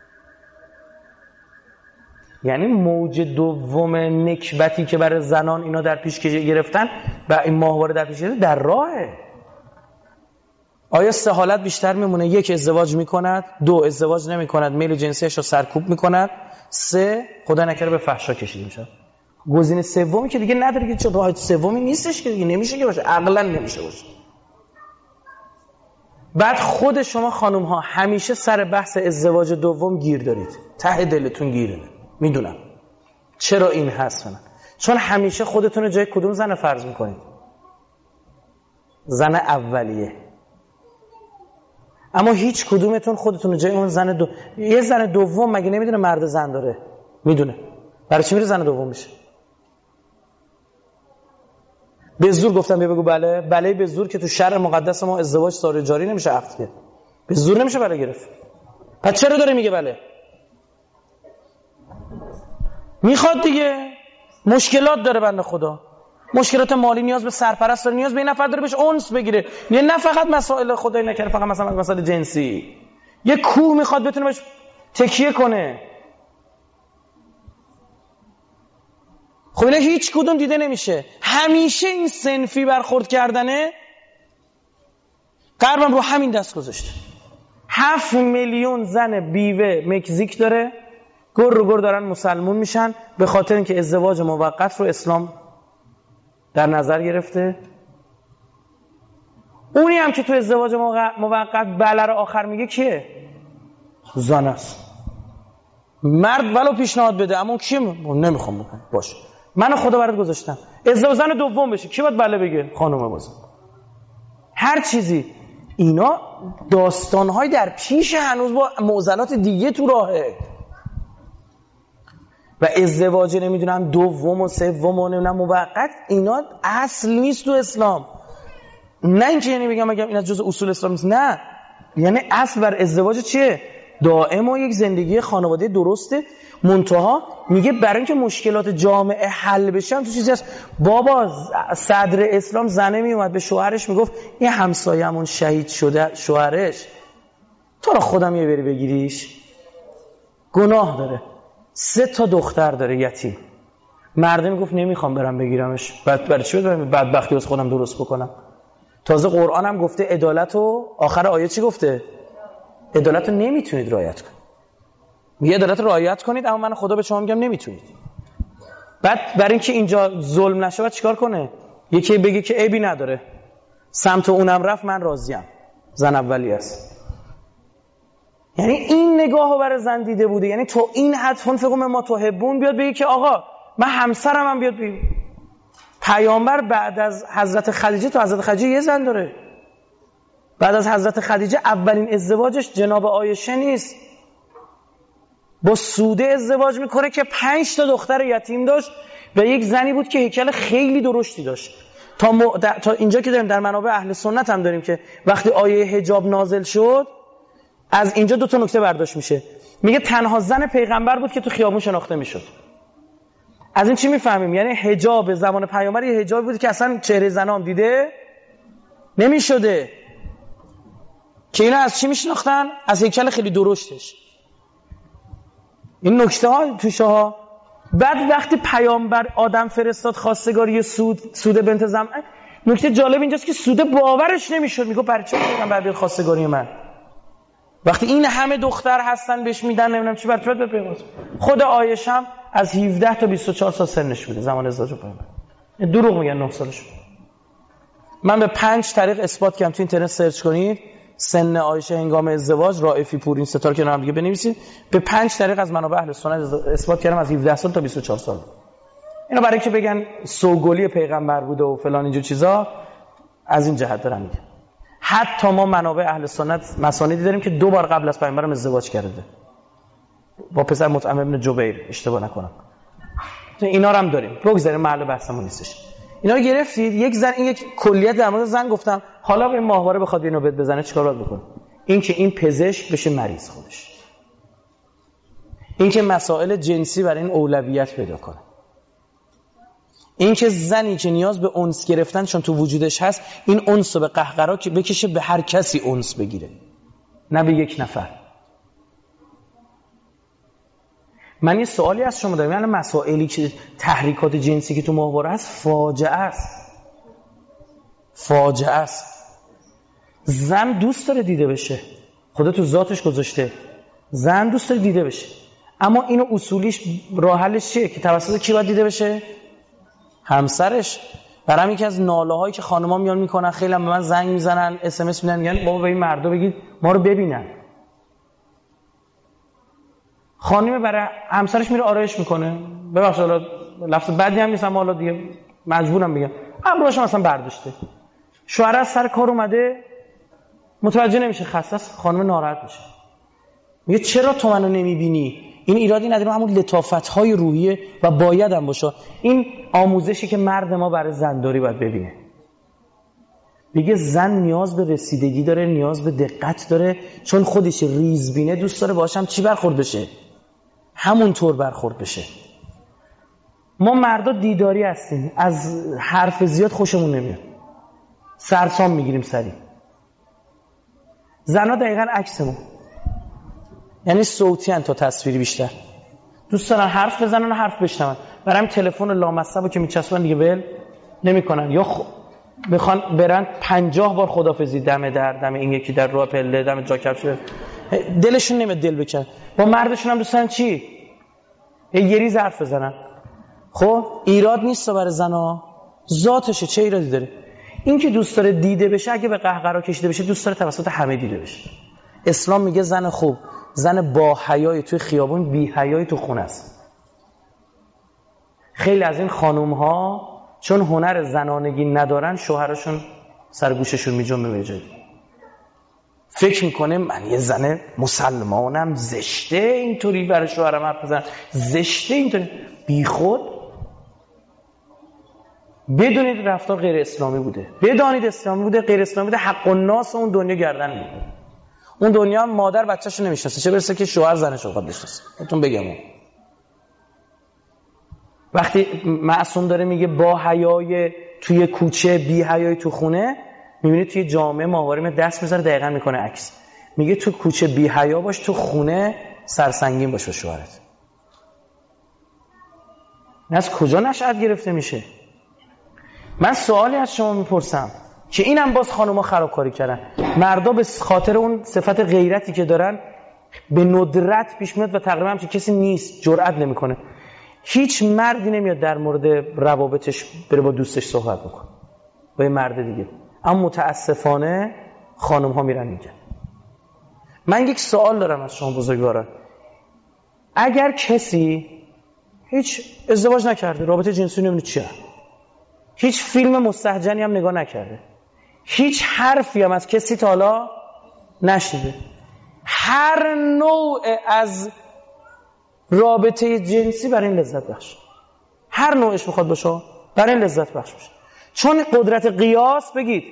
یعنی موج دوم نکبتی که برای زنان اینا در پیش گرفتن و این ماهواره در پیش گرفتن در راهه. آیا سه حالت بیشتر میمونه؟ یک، ازدواج میکند. دو، ازدواج نمیکند، میل جنسیش رو سرکوب میکند. سه، خدا نکنه به فحشا کشیده میشه. گزینه سومی که دیگه نداره که، چه راه سومی نیستش که دیگه، نمیشه که باشه، عقلا نمیشه باشه. بعد خود شما خانم ها همیشه سر بحث ازدواج دوم گیر دارید، ته دلتون گیره. میدونم چرا این هست فنم. چون همیشه خودتون رو جای کدوم زن فرض میکنید؟ زن اولیه. اما هیچ کدومتون خودتون رو جای اون زن یه زن دوم مگه نمیدونه مرد زن داره؟ میدونه. برای چی میره زن دوم میشه؟ به زور گفتم بگو بله. بله به زور که تو شرع مقدس ما ازدواج ساری جاری نمیشه، عقد که به زور نمیشه بله گرفت. پس چرا داره میگه بله؟ میخواد دیگه. مشکلات داره بنده خدا، مشکلات مالی، نیاز به سرپرست داره، نیاز به این نفر داره بهش انس بگیره. نه فقط مسائل خدای نکرده فقط مثلا مسائل جنسی، یه کوه میخواد بتونه بهش تکیه کنه. خب اینا هیچ کدوم دیده نمیشه. همیشه این صنفی برخورد کردنه غربم رو همین دست گذاشته. 7 میلیون زن بیوه مکزیک داره، گر رو گر دارن مسلمون میشن به خاطر اینکه ازدواج موقت رو اسلام در نظر گرفته. اونی هم که تو ازدواج موقت بله رو آخر میگه کیه؟ زن است. مرد ولو پیشنهاد بده اما کیه؟ نمیخوام بکنم. باشه منو خدا برات گذاشتم ازدواج زن دوم بشه، کی باید بله بگه؟ خانومه بازم. هر چیزی اینا داستانهای در پیش، هنوز با معضلات دیگه تو راهه. و ازدواج نمیدونم دوم و سوم و نمیدونم موقت، اینا اصل نیست تو اسلام. نه اینکه یعنی بگم این از جز اصول اسلام نیست، نه، یعنی اصل بر ازدواج چیه؟ دائم و یک زندگی خانواده درسته. منتها میگه برای اینکه مشکلات جامعه حل بشن تو چیزی هست. بابا صدر اسلام زنه میومد به شوهرش میگفت این همسایه‌مون شهید شده شوهرش، تو را خودم یه بری بگیریش، گناه داره، 3 تا دختر داره یتیم. مرده میگفت نمیخوام برم بگیرمش، برای چی برم بدبختی از خودم درست بکنم؟ تازه قرآن هم گفته عدالتو، آخر آیه چی گفته؟ عدالتو نمیتونید رعایت کنید. میگه عدالت رعایت کنید اما من خدا به شما میگم نمیتونید. بعد برای اینکه اینجا ظلم نشه باید چیکار کنه؟ یکی بگه که عیبی نداره، سمت اونم رفت من راضیم، زن اولی است. یعنی این نگاهو برای زن دیده بوده. یعنی تو این حد فقم ما تحبون بیاد بگه که آقا من همسرم هم بیاد بگه. پیامبر بعد از حضرت خدیجه، تو حضرت خدیجه یه زن داره. بعد از حضرت خدیجه اولین ازدواجش جناب عایشه نیست، با سوده ازدواج میکنه که 5 تا دختر یتیم داشت و یک زنی بود که هیکل خیلی درشتی داشت. تا اینجا که داریم در منابع اهل سنت هم داریم که وقتی آیه حجاب نازل شد از اینجا 2 تا نکته برداشت میشه. میگه تنها زن پیغمبر بود که تو خیابون شناخته میشد. از این چی میفهمیم؟ یعنی حجاب زمان پیامبر یه حجابی بود که اصلا چهره زنام دیده نمیشده. که اینا از چی میشناختن؟ از هیکل خیلی درشتش. این نکته ها توشه ها. بعد وقتی پیامبر آدم فرستاد خواستگاری سوده بنت زمعه، نکته جالب اینجاست که سوده باورش نمیشد. میگه برای چه پیغمبر بیاد خواستگاری من؟ وقتی این همه دختر هستن بهش میدن نمیدونم چی، برای به پیغمبر. خود عایشه هم از 17 تا 24 سال سنش بوده زمان ازدواج پیغمبر. دروغ میگن 9 سالش. من به 5 طریق اثبات کردم، تو اینترنت سرچ کنید سن عایشه هنگام ازدواج، رائفی پور، این ستاره کنار هم دیگه بنویسید، به 5 طریق از منابع اهل سنت اثبات کردم از 17 سال تا 24 سال. اینا برای که بگن سوگلی پیغمبر بوده و فلان اینجور چیزا، از این جهت دارم میگم. حتی ما منابع اهل سنت مسانیدی داریم که 2 بار قبل از پیامبرم ازدواج کرده با پسر مطعم ابن جبیر، اشتباه نکنم. اینا رو هم داریم، بگذاریم، محل بحثمون نیستش. اینا رو گرفتید. یک زن، این یک کلیت در مورد زن گفتم. حالا به ماهواره بخواد اینو بزنه چیکار باید بکنه؟ این که این پزشک بشه مریض خودش، این که مسائل جنسی برای این اولویت پیدا کنه، این که زنی که نیاز به انس گرفتن چون تو وجودش هست، این انس رو به قهقرا که بکشه به هر کسی انس بگیره، نه به یک نفر. من یه سوالی از شما دارم، یعنی مسائلی که تحریکات جنسی که تو ماهواره هست فاجعه است، فاجعه است. زن دوست داره دیده بشه، خدا تو ذاتش گذاشته زن دوست داره دیده بشه، اما اینو اصولیش راه حلش چیه که توسط کی باید دیده بشه؟ همسرش. برام یکی از ناله هایی که خانم‌ها میان میکنن، خیلی هم به من زنگ میزنن، اس ام اس میدن، میگن بابا به این مردا بگید ما رو ببینن. خانم برای همسرش میره آرایش میکنه، ببخشید حالا لفظ بدی هم نیست، اما حالا دیگه مجبورم بگم، ابروهاش اصلا برداشته، شوهر از سر کار اومده متوجه نمیشه، خسته است، خانم ناراحت میشه، میگه چرا تو منو نمیبینی؟ این ایرادی نداره، همون لطافت‌های روحیه و باید هم باشه. این آموزشی که مرد ما برای زنداری باید ببینه. میگه زن نیاز به رسیدگی داره، نیاز به دقت داره، چون خودش ریزبینه، دوست داره باشم چی برخورد بشه، همون طور برخورد بشه. ما مردا دیداری هستیم، از حرف زیاد خوشمون نمیاد، سرسام میگیریم سریع. زنا دقیقاً عکسمون، یعنی صوتی ان تا تصویری بیشتر، دوست دارن حرف بزنن و حرف بشنون. برام تلفن لامصبو که میچسبن دیگه ول نمیکنن، یا بخوان برن 50 بار خدافظی، دم در دم این یکی در راه پله، دم جا کفش، دلشون نمیاد دل بکن. با مردشون هم دوستن چی؟ یه ریز حرف بزنن. خب ایراد نیست برای زنا، ذاتشه، چه ایرادی داره؟ این که دوست داره دیده بشه، اگه به قهقرا کشیده بشه، دوست داره توسط همه دیده بشه. اسلام میگه زن خوب، زن با حیای توی خیابون، بی حیای تو خونه است. خیلی از این خانوم ها چون هنر زنانگی ندارن، شوهرشون سرگوششون میجنبه به جایی، فکر میکنه من یه زن مسلمانم، زشته اینطوری برای شوهرم حرف بزنم، زشته اینطوری، بی خود. بدونید رفتار غیر اسلامی بوده، بدانید اسلامی بوده، غیر اسلامی بوده، حق الناس اون دنیا گردن میگیره. اون دنیا مادر بچه‌شو نمیشناسه، چه برسه که شوهر زنشو خود بشناسه. بهتون بگم وقتی معصوم داره میگه با حیای توی کوچه، بی حیای تو خونه، میبینید توی جامعه ماهواره دست میذاره دقیقاً میکنه عکس، میگه تو کوچه بی حیا باش، تو خونه سرسنگین باش با شوهرت. این از کجا نشأت گرفته میشه؟ من سوالی از شما میپرسم که اینم باز خانوما خرابکاری کردن، مردا به خاطر اون صفت غیرتی که دارن به ندرت پیش میاد و تقریبا همچین کسی نیست، جرئت نمیکنه. هیچ مردی نمیاد در مورد روابطش بره با دوستش صحبت بکنه با یه مرد دیگه، اما متاسفانه خانم ها میرن میگن. من یک سوال دارم از شما بزرگواران، اگر کسی هیچ ازدواج نکرده، رابطه جنسی نمیدونه چیه، هیچ فیلم مستهجنی هم نگاه نکرده، هیچ حرفی هم از کسی تا حالا نشنیده، هر نوع از رابطه جنسی برای این لذت بخش، هر نوعش میخواد باشه برای این لذت بخش باشه، چون قدرت قیاس بگید.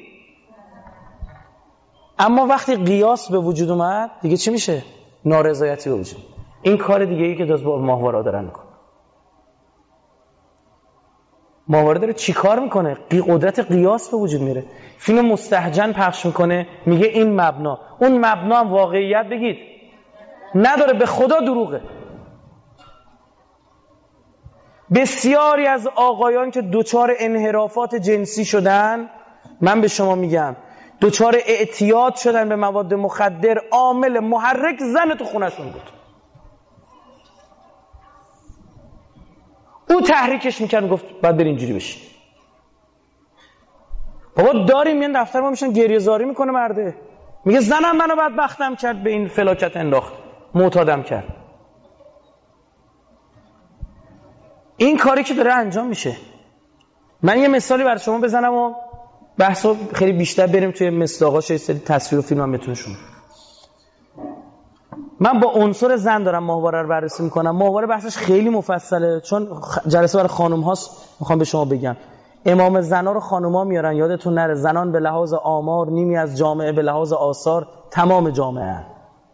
اما وقتی قیاس به وجود اومد دیگه چی میشه؟ نارضایتی به وجود. این کار دیگه ای که داز با ماهواره دارن میکنه. ماهواره داره چی کار میکنه؟ قدرت قیاس به وجود میره، فیلم مستهجن پخش میکنه، میگه این مبنا، اون مبنا هم واقعیت بگید نداره، به خدا دروغه. بسیاری از آقایان که دوچار انحرافات جنسی شدن، من به شما میگم دوچار اعتیاد شدن به مواد مخدر، عامل محرک زن تو خونشون بود. او تحریکش میکرد، گفت باید بری اینجوری بشی. بابا داریم میان دفتر ما میشن گریه زاری میکنه مرده، میگه زنم منو بدبختم کرد، به این فلاکت انداخت، معتادم کرد. این کاری که داره انجام میشه. من یه مثالی برای شما بزنم و بحثو خیلی بیشتر بریم توی مصداقاش، یه سری تصویر و فیلم هم بتونه شما. من با عنصر زن دارم ماهواره رو بررسی میکنم. ماهواره بحثش خیلی مفصله چون جلسه برای خانم هاست. میخوام به شما بگم امام زنا رو خانوما میارن، یادتون نره زنان به لحاظ آمار نیمی از جامعه، به لحاظ آثار تمام جامعه هن.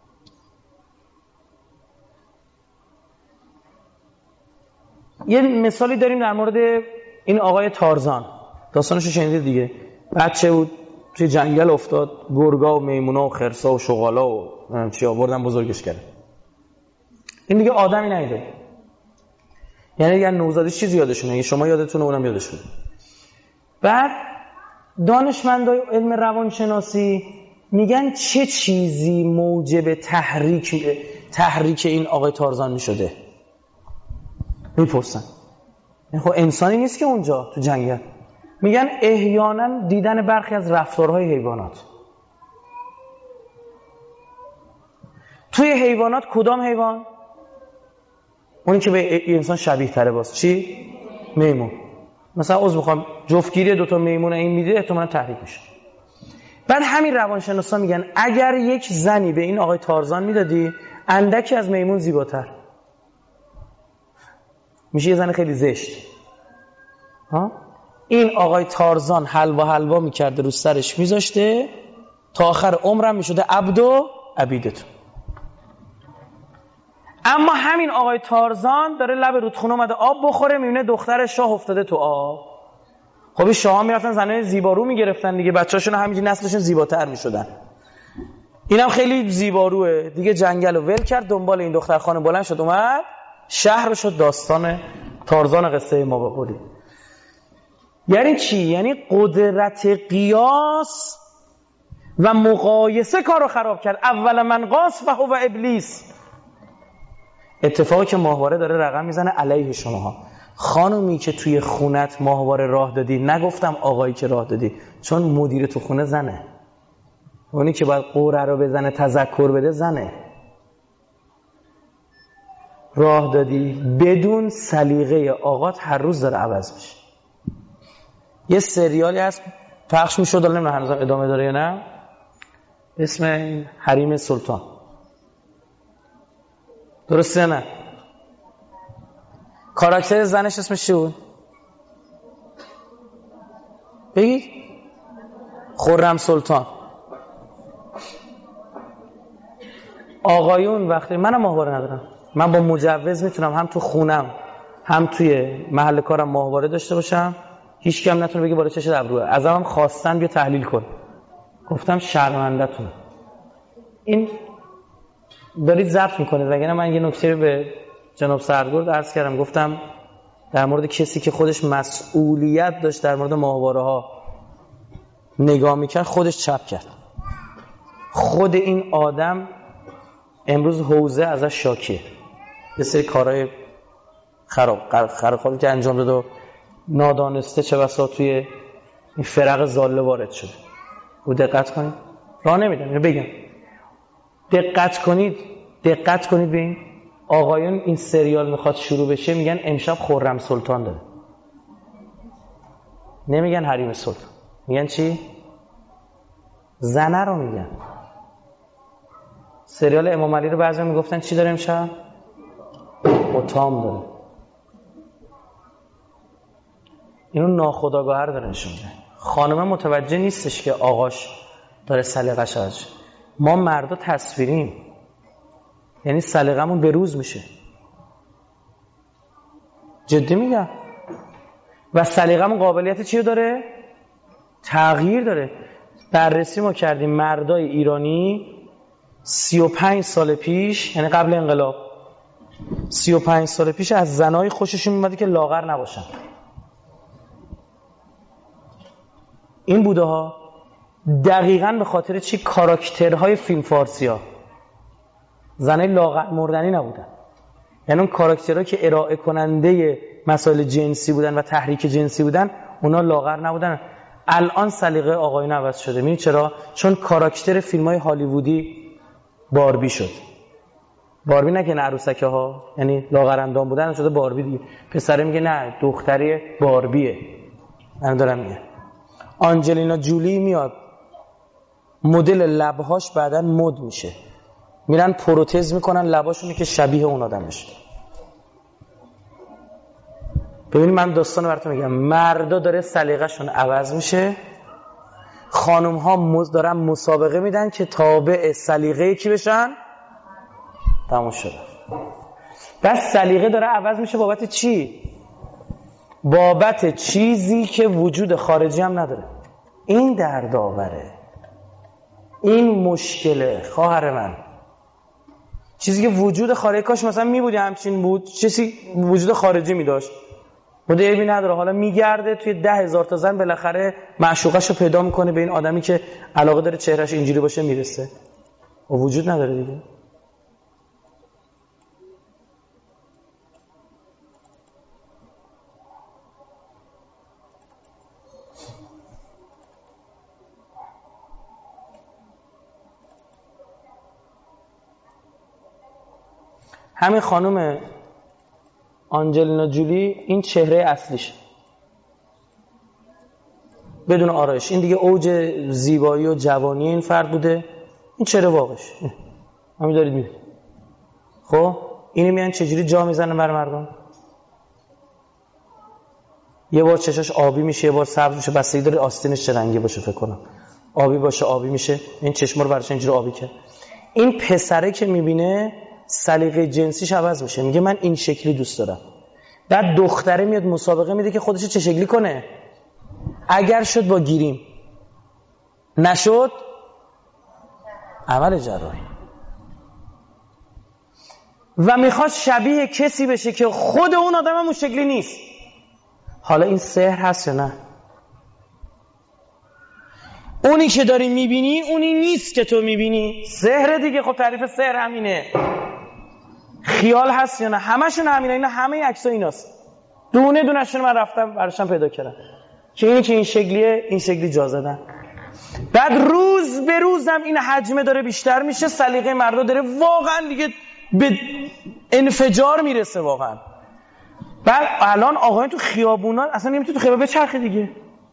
یه مثالی داریم در مورد این آقای تارزان، داستانشو شنیدید دیگه. بچه بود توی جنگل افتاد، گرگا و میمونا و خرسا و شغالا و چی آوردن بزرگش کرد. این دیگه آدمی نیده، یعنی دیگه نوزادیش چیزی یادشونه، اگه شما یادتونه اونم یادشونه. بعد دانشمندای علم روانشناسی میگن چه چیزی موجب تحریک این آقای تارزان میشده؟ میپرسن. خب انسانی نیست که اونجا تو جنگل. میگن احیانا دیدن برخی از رفتارهای حیوانات. توی حیوانات کدام حیوان؟ اونی که به انسان شبیه تره باز. چی؟ میمون. مثلا میخوام جفتگیری دوتا میمون این میده احتمالاً تحریک میشه. بعد همین روانشناسا میگن اگر یک زنی به این آقای تارزان میدادی اندکی از میمون زیباتر میشه، یه زن خیلی زشت. این آقای تارزان حلوا میکرده رو سرش میذاشته تا آخر عمرم میشده عبد و عبیدتون. اما همین آقای تارزان داره لب رودخونه اومده آب بخوره، میبینه دختر شاه افتاده تو آب. خب این شاه ها میرفتن زنای زیبارو میگرفتن دیگه، بچه‌هاشون همینجوری نسلشون زیباتر میشدن. اینم خیلی زیباروه دیگه، جنگل رو ول کرد دنبال این دختر خانم بلند شد اومد شهر شد. داستان تارزان قصه ما بقولی. یعنی چی؟ یعنی قدرت قیاس و مقایسه کارو خراب کرد. اول من قاس و هو ابلیس. اتفاقی که ماهواره داره رقم میزنه علیه شماها. خانومی که توی خونت ماهواره راه دادی، نگفتم آقایی که راه دادی، چون مدیر تو خونه زنه، اونی که باید قوره رو بزنه تذکر بده زنه. راه دادی بدون سلیقه آقات هر روز داره عوض میشه. یه سریالی هست پخش میشد، الان هنوز ادامه داره یا نه، اسم حریم سلطان، درسته نه؟ کاراکتر زنش اسمش چی بود؟ بگی؟ خرم سلطان. آقایون وقتی منم ماهواره ندارم، من با مجوز میتونم هم تو خونم هم توی محل کارم ماهواره داشته باشم، هیچ کم نتونه بگه بالا چشت ابروه. ازم خواستن بیا تحلیل کن، گفتم شرمنده‌تون. این دارید ضبط میکنید. وگرنه من یه نکته به جناب سردگرد عرض کردم، گفتم در مورد کسی که خودش مسئولیت داشت در مورد ماهواره ها نگاه میکرد خودش چپ کرد. خود این آدم امروز حوزه ازش شاکیه، یه سری کارهای خرابی که انجام داد و نادانسته چه بسا توی این فرق ضاله وارد شده. و دقت کنید، راه نمیدم اینو بگم، دقت کنید به این آقایون. این سریال میخواد شروع بشه میگن امشب خرم سلطان داره، نمیگن حریم سلطان، میگن چی؟ زنه رو میگن. سریال امام علی رو بعضی میگفتن چی داره امشب؟ حطام داره. اینو ناخودآگاه رو داره نشون میده. خانم متوجه نیستش که آقاش داره سلیقه‌ش ازش. ما مردا تصویریم، یعنی سلیقه‌مون به روز میشه. جدی میگم. و سلیقه‌مون قابلیت چی داره؟ تغییر داره. بررسی ما کردیم مردای ایرانی 35 سال پیش، یعنی قبل انقلاب 35 سال پیش از زنای خوششون میومده که لاغر نباشن. این بوده ها دقیقاً به خاطر چی؟ کاراکترهای فیلم فارسی ها. زنای لاغر مردنی نبودن، یعنی اون کاراکترها که ارائه کننده مسائل جنسی بودن و تحریک جنسی بودن اونا لاغر نبودن. الان سلیقه آقایون عوض شده. می‌دونید چرا؟ چون کاراکتر فیلم‌های هالیوودی باربی شد. باربی نه که نه عروسکه ها، یعنی لاغرندام بودن شده باربی دیگه. پسره میگه نه دختری باربیه. من دارم میگم آنجلینا جولی میاد مدل لبهاش بعدن مد میشه، میرن پروتز میکنن لباشونی که شبیه اون آدم بشه. ببینید من داستانو براتون میگم، مردا داره سلیقه‌شون عوض میشه، خانم ها دارن مسابقه میدن که تابع سلیقه کی بشن. تموم شد. بس سلیقه داره عوض میشه بابت چی؟ بابت چیزی که وجود خارجی هم نداره. این دردآوره، این مشکله خواهر من. چیزی که وجود خارجی، کاش مثلا میبودی همچین بود، چیزی وجود خارجی میداشت، بوده عیبی نداره، حالا میگرده توی 10,000 تا زن بالاخره معشوقش رو پیدا میکنه به این آدمی که علاقه داره چهرهش اینجوری باشه میرسه. و وجود نداره دیگه. همین خانم آنجلینا جولی این چهره اصلیشه بدون آرایش. این دیگه اوج زیبایی و جوانی این فرد بوده، این چهره واقعش همین دارید میدید. خب اینو میان چجوری جا میزنن برای مردم؟ یه بار چشاش آبی میشه، یه بار سبز میشه، بستگی داره آستینش چه رنگی باشه. فکر کنم آبی باشه آبی میشه، این چشما رو برش اینجوری آبی کرد. این پسره که میبینه سلیقه جنسیش عوض میشه، میگه من این شکلی دوست دارم. بعد دختره میاد مسابقه میده که خودش چه شکلی کنه. اگر شد با گیریم، نشد عمل جراحی. و میخواد شبیه کسی بشه که خود اون آدم هم اون شکلی نیست. حالا این سحر هست یا نه؟ اونی که داری میبینی اونی نیست که تو میبینی. سحر دیگه. خب تعریف سحر همینه. خیال هست یا نه؟ همشون همینه. اینا همه عکسای ایناست. دونه دونه‌شون من رفتم براشون پیدا کردم که اینی که این شکلیه این شکلی جا زدن. بعد روز به روزم این حجمه داره بیشتر میشه، سلیقه مردا داره واقعا دیگه به انفجار میرسه واقعا. بعد الان آقایون تو خیابونا اصلا نمیتونه تو خیابون بچرخه دیگه.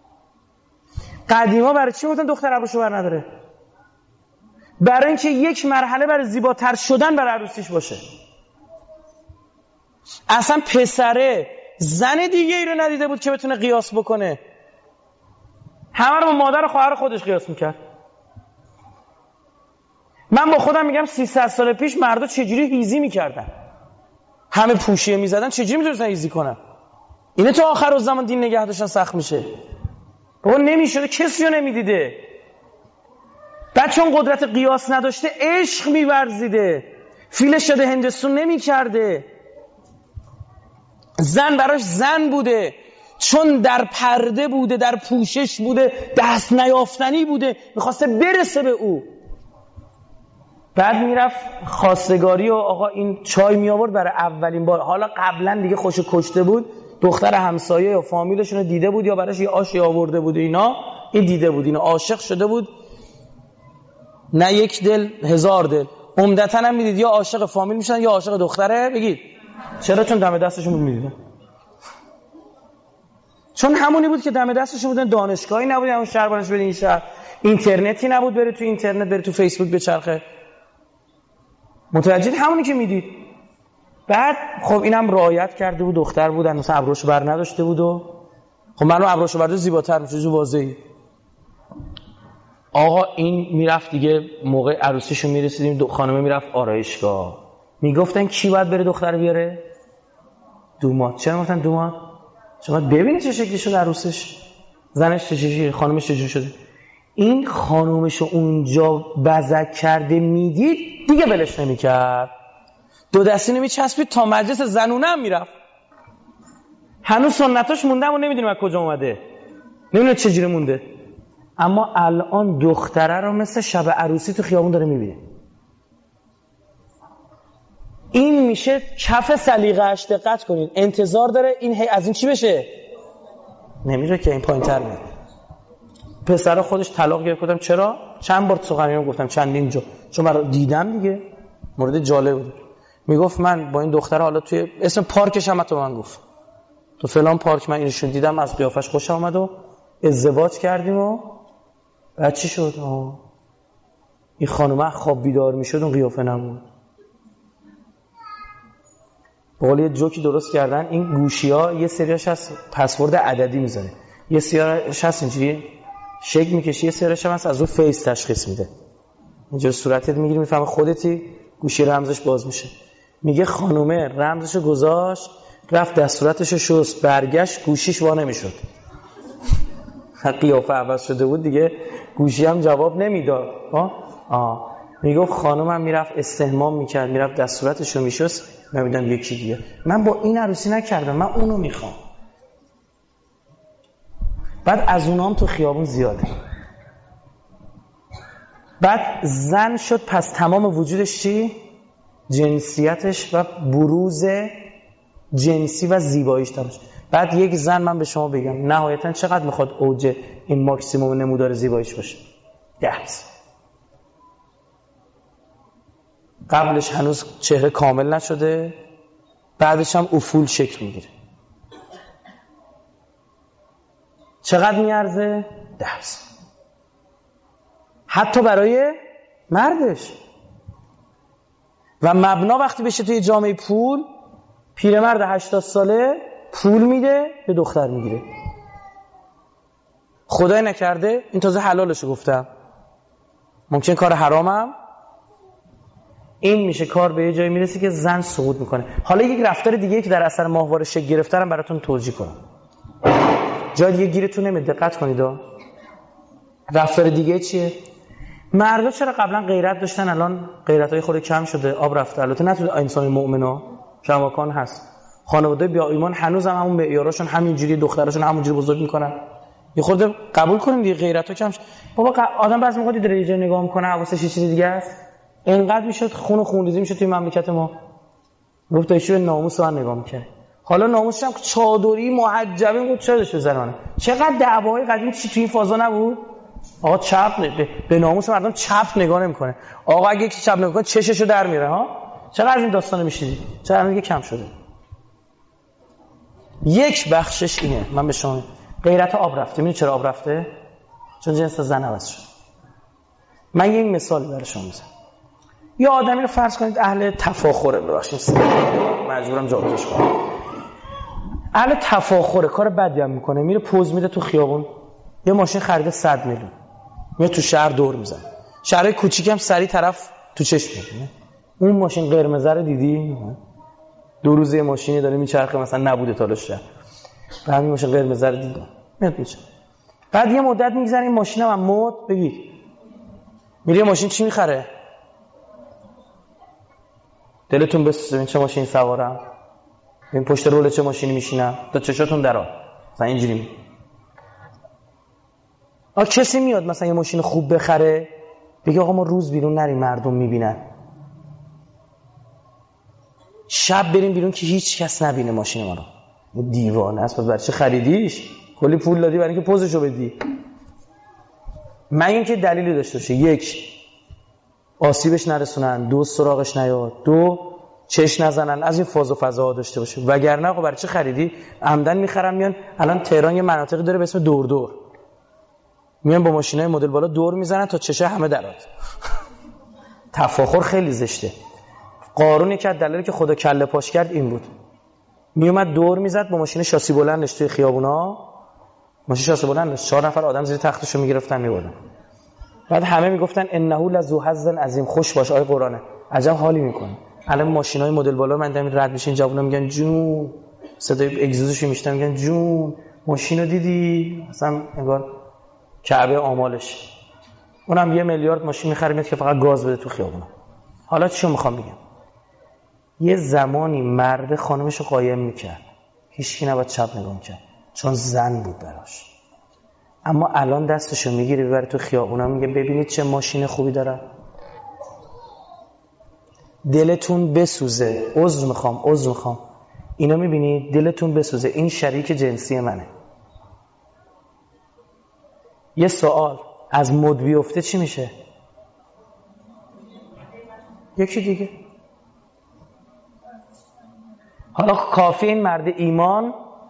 قدیما برای چی گفتن دختر عروسو بر نداره؟ برای اینکه یک مرحله برای زیباتر شدن برای عروسیش باشه. اصلا پسره زن دیگه ای رو ندیده بود که بتونه قیاس بکنه. همه رو با مادر و خواهر خودش قیاس میکرد. من با خودم میگم 300 سال پیش مردا چجوری هیزی میکردن، همه پوشیه میزدن، چجوری میتونستن هیزی کنن؟ اینه تا آخر الزمان دین نگه داشتن سخت میشه. بابا نمیشده، کسی رو نمیدیده. بعد چون قدرت قیاس نداشته عشق میورزیده، فیلش شده هندستون نمیکرده. زن براش زن بوده، چون در پرده بوده، در پوشش بوده، دست نیافتنی بوده، میخواسته برسه به او. بعد میرفت خواستگاری و آقا این چای میآورد برای اولین بار. حالا قبلا دیگه خوشو کشته بود، دختر همسایه یا فامیلشون رو دیده بود یا براش یه آشی آورده بود، اینا این دیده بود، اینا عاشق شده بود. نه یک دل هزار دل. عمدتاً هم میدید یا عاشق فامیل میشن یا عاشق دختره. بگید چرا؟ چون دم دستشون بود میدیدن. چون همونی بود که دم دستشون بودن. دانشگاهی نبود همون شهر بانش بده این شهر، اینترنتی نبود بره تو اینترنت، بره تو فیسبوک بچرخه. متوجه همونی که میدید. بعد خب اینم رعایت کرده بود، دختر بود، مثلا ابروشو بر نداشته بود و خب منو ابروشو بر زیباتر میشه جو واضحی. آقا این میرفت دیگه موقع عروسیشو میرسیدیم، خانمه میرفت آرایشگاه، میگفتن کی باید بره دختر بیاره؟ دومات. چرا مثلا دومات؟ شما ببینید چه شکلی شده عروسش، زنش چه شکلی، خانمش چه جوری شده. این خانومشو اونجا بزک کرده میدید دیگه ولش نمیکرد، دو دستی نمیچسبید تا مجلس زنونه هم میرفت. هنوز سنتاش مونده اما نمیدونیم از کجا اومده، نمیدونیم چجوری مونده. اما الان دختره رو مثل شب عروسی تو خیابون داره میبینه. این میشه کف سلیقه‌اش. دقت کنین، انتظار داره این از این چی بشه؟ نمیره که این پایین تر میاد. پسر خودش طلاق گرفت. گفتم چرا؟ چند بار سخنرانی گفتم، چندین جا، چون من دیدم دیگه، مورد جالب بود. میگفت من با این دختر حالا توی اسم پارکش هم تو من گفت تو فلان پارک من اینشون دیدم، از قیافش خوشم اومد و ازدواج کردیم و بعد چی شد؟ این خانومه خواب بیدار میشد اون قیافه نمون. بالا یه جوکی درست کردن، این گوشی‌ها یه سریاش هست پسورد عددی میذاره، یه سریاش هست اینجوری شک میکشی، یه سریاش هم هست از رو فیس تشخیص میده، اینجوری صورتت میگیری میفهمه خودتی، گوشی رمزش باز میشه. میگه خانومه رمزشو گذاشت، رفت دستوراتشو شست، برگشت گوشیش وا نمیشد. قیافه عوض شده بود دیگه، گوشی هم جواب نمیداد. میگفت خانومم میرفت استحمام میکرد، میرفت دستوراتشو میشست، نمیدونم یکی دیگه. من با این عروسی نکردم، من اونو میخوام. بعد از اونام تو خیابون زیاده. بعد زن شد، پس تمام وجودش چی؟ جنسیتش و بروز جنسی و زیباییش داشت. بعد یک زن، من به شما بگم نهایتاً چقدر میخواد اوج این ماکسیموم نمودار زیباییش باشه؟ 10. قبلش هنوز چهره کامل نشده، بعدش هم افول شکل میگیره. چقدر میارزه؟ 10. حتی برای مردش. و مبنا وقتی بشه توی جامعه پول، پیرمرد 80 ساله پول میده به دختر میگیره. خدای نکرده این تازه حلالشو گفتم، ممکن کار حرامم این میشه، کار به یه جایی میرسی که زن سقوط میکنه. حالا یک رفتار دیگه که در اثر ماهواره شکل گرفته رو براتون توضیح کنم، جای دیگه گیرتون نمیاد، دقت کنید. رفتار دیگه چیه؟ مردا چرا قبلا غیرت داشتن الان غیرتای خود کم شده، آب رفته؟ البته نه تو انسان مؤمنا، کماکان هست. خانواده بیا ایمان هنوز هم همون معیاراشون همینجوری، دختراشون همونجوری بزرگ میکنن. یه خورده قبول کنیم دیگه، غیرت‌ها کم شد. بابا آدم بعضی موقع داره یه جای نگاه میکنه حواسش یه چیز دیگه است. اینقدر میشد خونریزی میشد توی مملکت ما. گفت ایشون ناموس رو نگاه میکنه. حالا ناموسش هم چادری محجبه بود، چه داشت بزنه. چقدر دعواهای قدیم چی توی این فازا نبود؟ آقا چپ به ناموس مردم چپ نگاه نمیکنه. آقا اگه یکی چپ نگاه چششو در میره ها. چقدر این داستانو میشید؟ چقدر میگه کم شده. یک بخشش اینه، من به شما غیرت آب رفته. میدونی چرا آب رفته؟ چون جنس زن عوض شد. من یه مثال برای شما میزنم. یه آدمی رو فرض کنید اهل تفاخره، ببخشید مجبورم جابجاش کنم، اهل تفاخره، کار بدی هم میکنه، میره پوز میده تو خیابون، یه ماشین خریده 100 میلیون، میاد تو شهر دور میزنه، شهرهای کوچیک هم سری طرف تو چشم میبینه. اون ماشین قرمز رو دیدی؟ 2 روز یه ماشینی داره میچرخه مثلا نبوده تالش شهر، بعد این ماشین قرمز رو دیدم میاد میشه. بعد یه مدت میگذره این ماشینم هم مد بگیر، میره ماشین چی میخره؟ دلتون بسوزه این چه ماشین سوارم، این پشت رول چه ماشینی میشینم، تا چشاتون درآ مثلا اینجوری. کسی میاد مثلا یه ماشین خوب بخره بگه آقا ما روز بیرون نریم مردم میبینن، شب بریم بیرون که هیچ کس نبینه ماشین ما رو. دیوانه است. برای چه خریدیش؟ کلی پول دادی برای اینکه پوزشو بدی. من اینکه دلیلی داشته باشه، 1 آسیبش نرسونن، 2 سراغش نیاد، 2 چش نزنن، از این فاز و فضاها داشته باشه. وگرنه آقا برای چه خریدی؟ عمدن میخرن میان. الان تهران یه مناطقی داره به اسم دور میان با ماشینای مدل بالا دور میزنن تا چشه همه درات. تفاخر خیلی زشته. قارون که دلالی که خدا کله پاش کرد این بود، میومد دور میزد با ماشین شاسی بلندش توی خیابونا، ماشین شاسی بلندش 4 نفر آدم زیر تختشو میگرفتن میبردن. بعد همه میگفتن انه لذو حظ عظیم، خوش باش آیه قرآنه، عجب حالی میکنه. الان ماشینای مدل بالا من دارم رد میشین، جوونا میگن جون، صدای اگزوزش میشنم میگن جون ماشینو دیدی؟ مثلا انگار کعبه آمالش. اونم 1 میلیارد ماشین میخره میاد که فقط گاز بده تو خیابونا. حالا چی میخوام بگم؟ یه زمانی مرد خانمشو قایم میکرد، هیچکی نباید چپ نگاه میکرد چون زن بود براش. اما الان دستشو میگیره ببره تو خیابونا میگه ببینید چه ماشین خوبی داره. دلتون بسوزه، عذر میخوام، اینا میبینید دلتون بسوزه، این شریک جنسی منه. یه سوال، از مد بیفته چی میشه؟ یکی دیگه. حالا کافی این مرد ایمان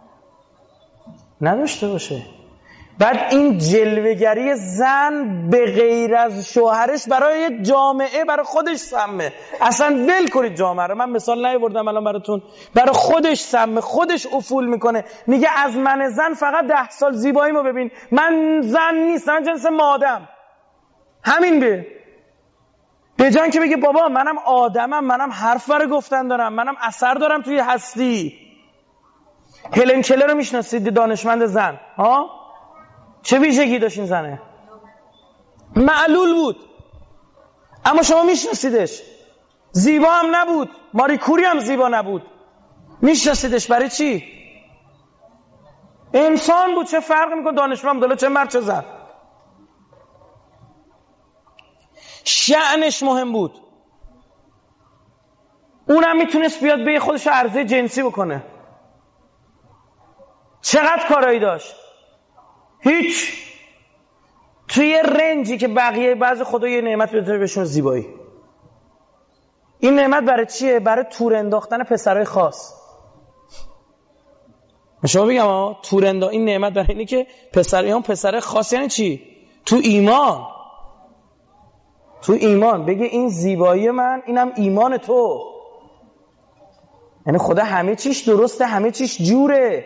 نداشته باشه. بعد این جلوه‌گری زن به غیر از شوهرش برای جامعه، برای خودش سمه. اصلا ول کنید جامعه رو. من مثال نیاوردم الان براتون. برای خودش سمه، خودش افول میکنه. میگه از من زن فقط 10 سال زیباییمو ببین، من زن نیستم، من جنس مادم. همین به جای که بگه بابا منم آدمم، منم حرف برای گفتن دارم، منم اثر دارم توی هستی. هلن کلر رو میشناسید؟ دانشمند زن. چه ویژگی داشت این زنه؟ معلول بود، اما شما میشناسیدش. زیبا هم نبود، ماری کوری هم زیبا نبود، میشناسیدش. برای چی؟ انسان بود. چه فرق میکنه دانشمند بود، چه مرد چه زن؟ شأنش مهم بود. اونم میتونست بیاد به خودش عرضه جنسی بکنه. چقدر کارایی داشت؟ هیچ. توی رنجی که بقیه بعضی خدا یه نعمت بده بهشون زیبایی. این نعمت برای چیه؟ برای تور انداختن پسرای خاص. شما بگم تور این نعمت برای اینه که پسر خاص. یعنی چی؟ تو ایمان بگه این زیبایی من، اینم ایمان تو. یعنی خدا همه چیش درسته، همه چیش جوره.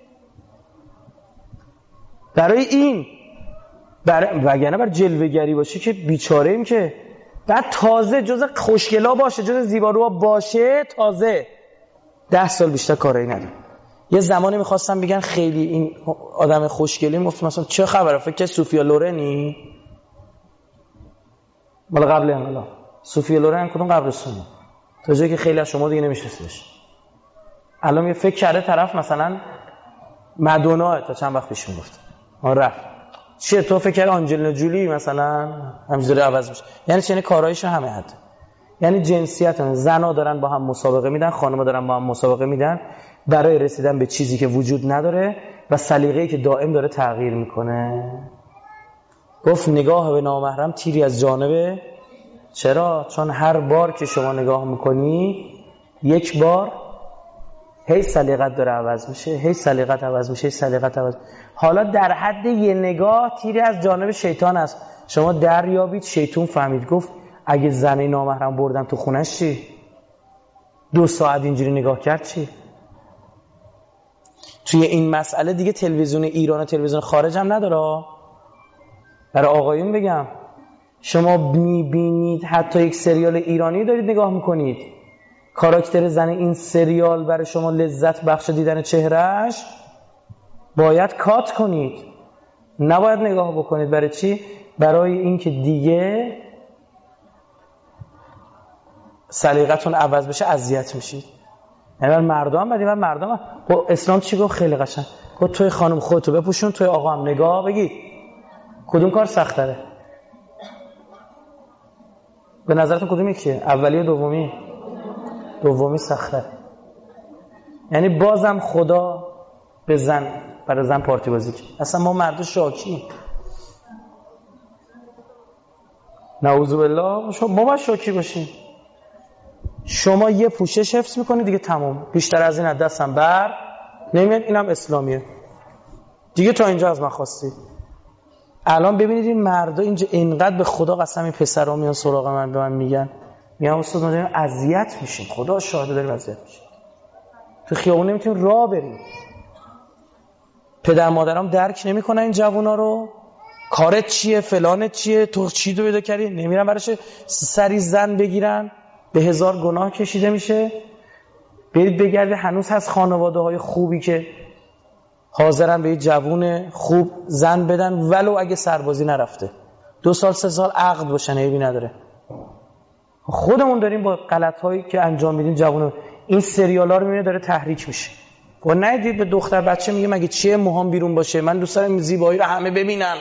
برای این وگرنه بر جلوه‌گری باشه که بیچاره ایم که. بعد تازه جز خوشگلا باشه، جز زیبارو باشه، تازه 10 سال بیشتر کاری نداره. یه زمانی میخواستم بگن خیلی این آدم خوشگلی، گفتم مثلا چه خبره؟ فکر سوفیا لورنی؟ مال قبل انقلاب. سوفیا لورن کدوم قبرستونه؟ تا جایی که خیلی از شما دیگه نمیشناسیدش. الان یه فکر کرده طرف مثلا مادونا تا چند وقت پیش میگفت. رفت. چیه تو فکر کردی آنجلینا جولی مثلا همینجوری عوض میشه؟ یعنی چه؟ کارایش همه حد. یعنی جنسیت زنا دارن با هم مسابقه میدن، خانم‌ها دارن با هم مسابقه میدن برای رسیدن به چیزی که وجود نداره و سلیقه‌ای که دائم داره تغییر میکنه. گفت نگاه به نامحرم تیری از جانبه. چرا؟ چون هر بار که شما نگاه میکنی یک بار هی سلیقت داره عوض میشه، هی سلیقت عوض میشه، هی سلیقت عوض. حالا در حد یه نگاه تیری از جانب شیطان است. شما دریابید شیطان فهمید، گفت اگه زنی نامحرم بردم تو خونش چی؟ 2 ساعت اینجوری نگاه کرد چی؟ توی این مسئله دیگه تلویزیون ایران و تلویزیون خارج هم نداره. برای آقایون بگم، شما میبینید حتی یک سریال ایرانی دارید نگاه میکنید، کاراکتر زن این سریال برای شما لذت بخش دیدن چهرهش، باید کات کنید، نباید نگاه بکنید. برای چی؟ برای اینکه دیگه سلیقتون عوض بشه، اذیت میشید. یعنی مردم بعد مردم با اسلام چی گفت؟ خیلی قشنگ گفت توی خانم خودتو بپوشون، توی آقا هم نگاه. بگید کدوم کار سخت‌تره؟ به نظرتون کدوم یکیه؟ اولی یا دومی؟ دومی سخت‌تره. یعنی بازم خدا به زن، برای زن پارتی بازی کرد. اصلا ما مرد شاکی، نعوذ بالله، ما باید شاکی باشیم. شما یه پوشش حفظ میکنی دیگه تمام، بیشتر از این از دستم بر نمیاد. اینم اسلامیه دیگه. تا اینجا از من خواستی. الان ببینید این مردا اینجا اینقدر به خدا قسم، این پسرا میان سراغ من، به من میگن استاد ما داریم اذیت میشیم، خدا شاهد داریم اذیت میشیم، تو خیابون نمیتونیم راه بریم. پدر مادرام درک نمیکنن این جوونا رو. کارت چیه؟ فلانت چیه؟ تو چی تو پیدا کردی؟ نمیرن براش سری زن بگیرن، به 1000 گناه کشیده میشه. برید بگردید، هنوز هست خانواده‌های خوبی که حاضرن به یه جوون خوب زن بدن ولو اگه سربازی نرفته، 2 سال 3 سال عقد باشن، عیبی نداره. خودمون داریم با غلط‌هایی که انجام میدیم جوونا این سریالا رو میبینه داره تحریک میشه. و ندید به دختر بچه میگه مگه چیه موهام بیرون باشه، من دوست دارم این زیبایی رو همه ببینن.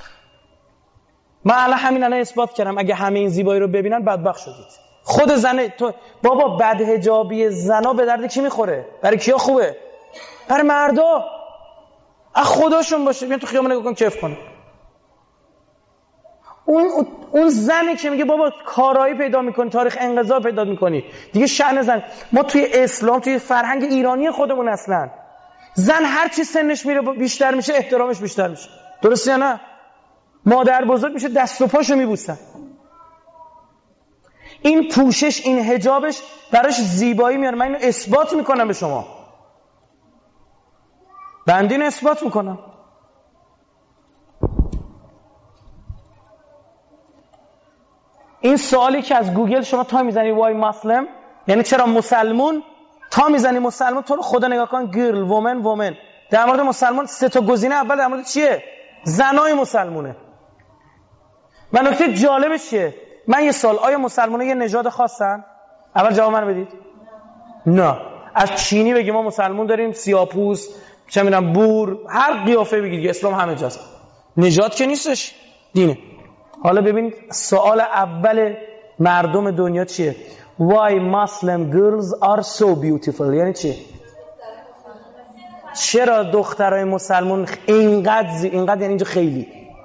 من همین الان اثبات کردم اگه همه این زیبایی رو ببینن بدبخت شدید. خود زنه تو بابا، بدحجابی زنا به درد کی میخوره؟ برای کیا خوبه؟ برای مردا. خداشون باشه بیان تو خیابون نگاه کن کیف کن. اون زنی که میگه بابا کارایی پیدا میکنی، تاریخ انقضا پیدا میکنی دیگه. شأن زن ما توی اسلام، توی فرهنگ ایرانی خودمون اصلا زن هر چی سنش میره بیشتر میشه احترامش بیشتر میشه. درسته یا نه؟ مادر بزرگ میشه دست و پاشو میبوسن. این پوشش، این حجابش براش زیبایی میاره. من اینو اثبات میکنم به شما، بنده اینو اثبات میکنم. این سوالی که از گوگل شما تا میزنی وای مسلم، یعنی چرا مسلمون، تا میزنی مسلمون، تو رو خدا نگاه کن، گرل، وومن. در مورد مسلمان 3 تا گزینه اول در مورد چیه؟ زنای مسلمونه. و نکته جالبش چیه؟ من یه سوال، آیا مسلمان‌ها یه نژاد خاصن؟ اول جواب من بدید. نه. از چینی بگیم ما مسلمون داریم، سیاه‌پوست، چه می‌دونم بور، هر قیافه بگید، اسلام همه جاست. نژاد که نیستش، دینه. حالا ببینید سوال اول مردم دنیا چیه؟ Why Muslim girls are so beautiful؟ یعنی چی؟ چرا دخترای مسلمان اینقدر یعنی اینجا خیلی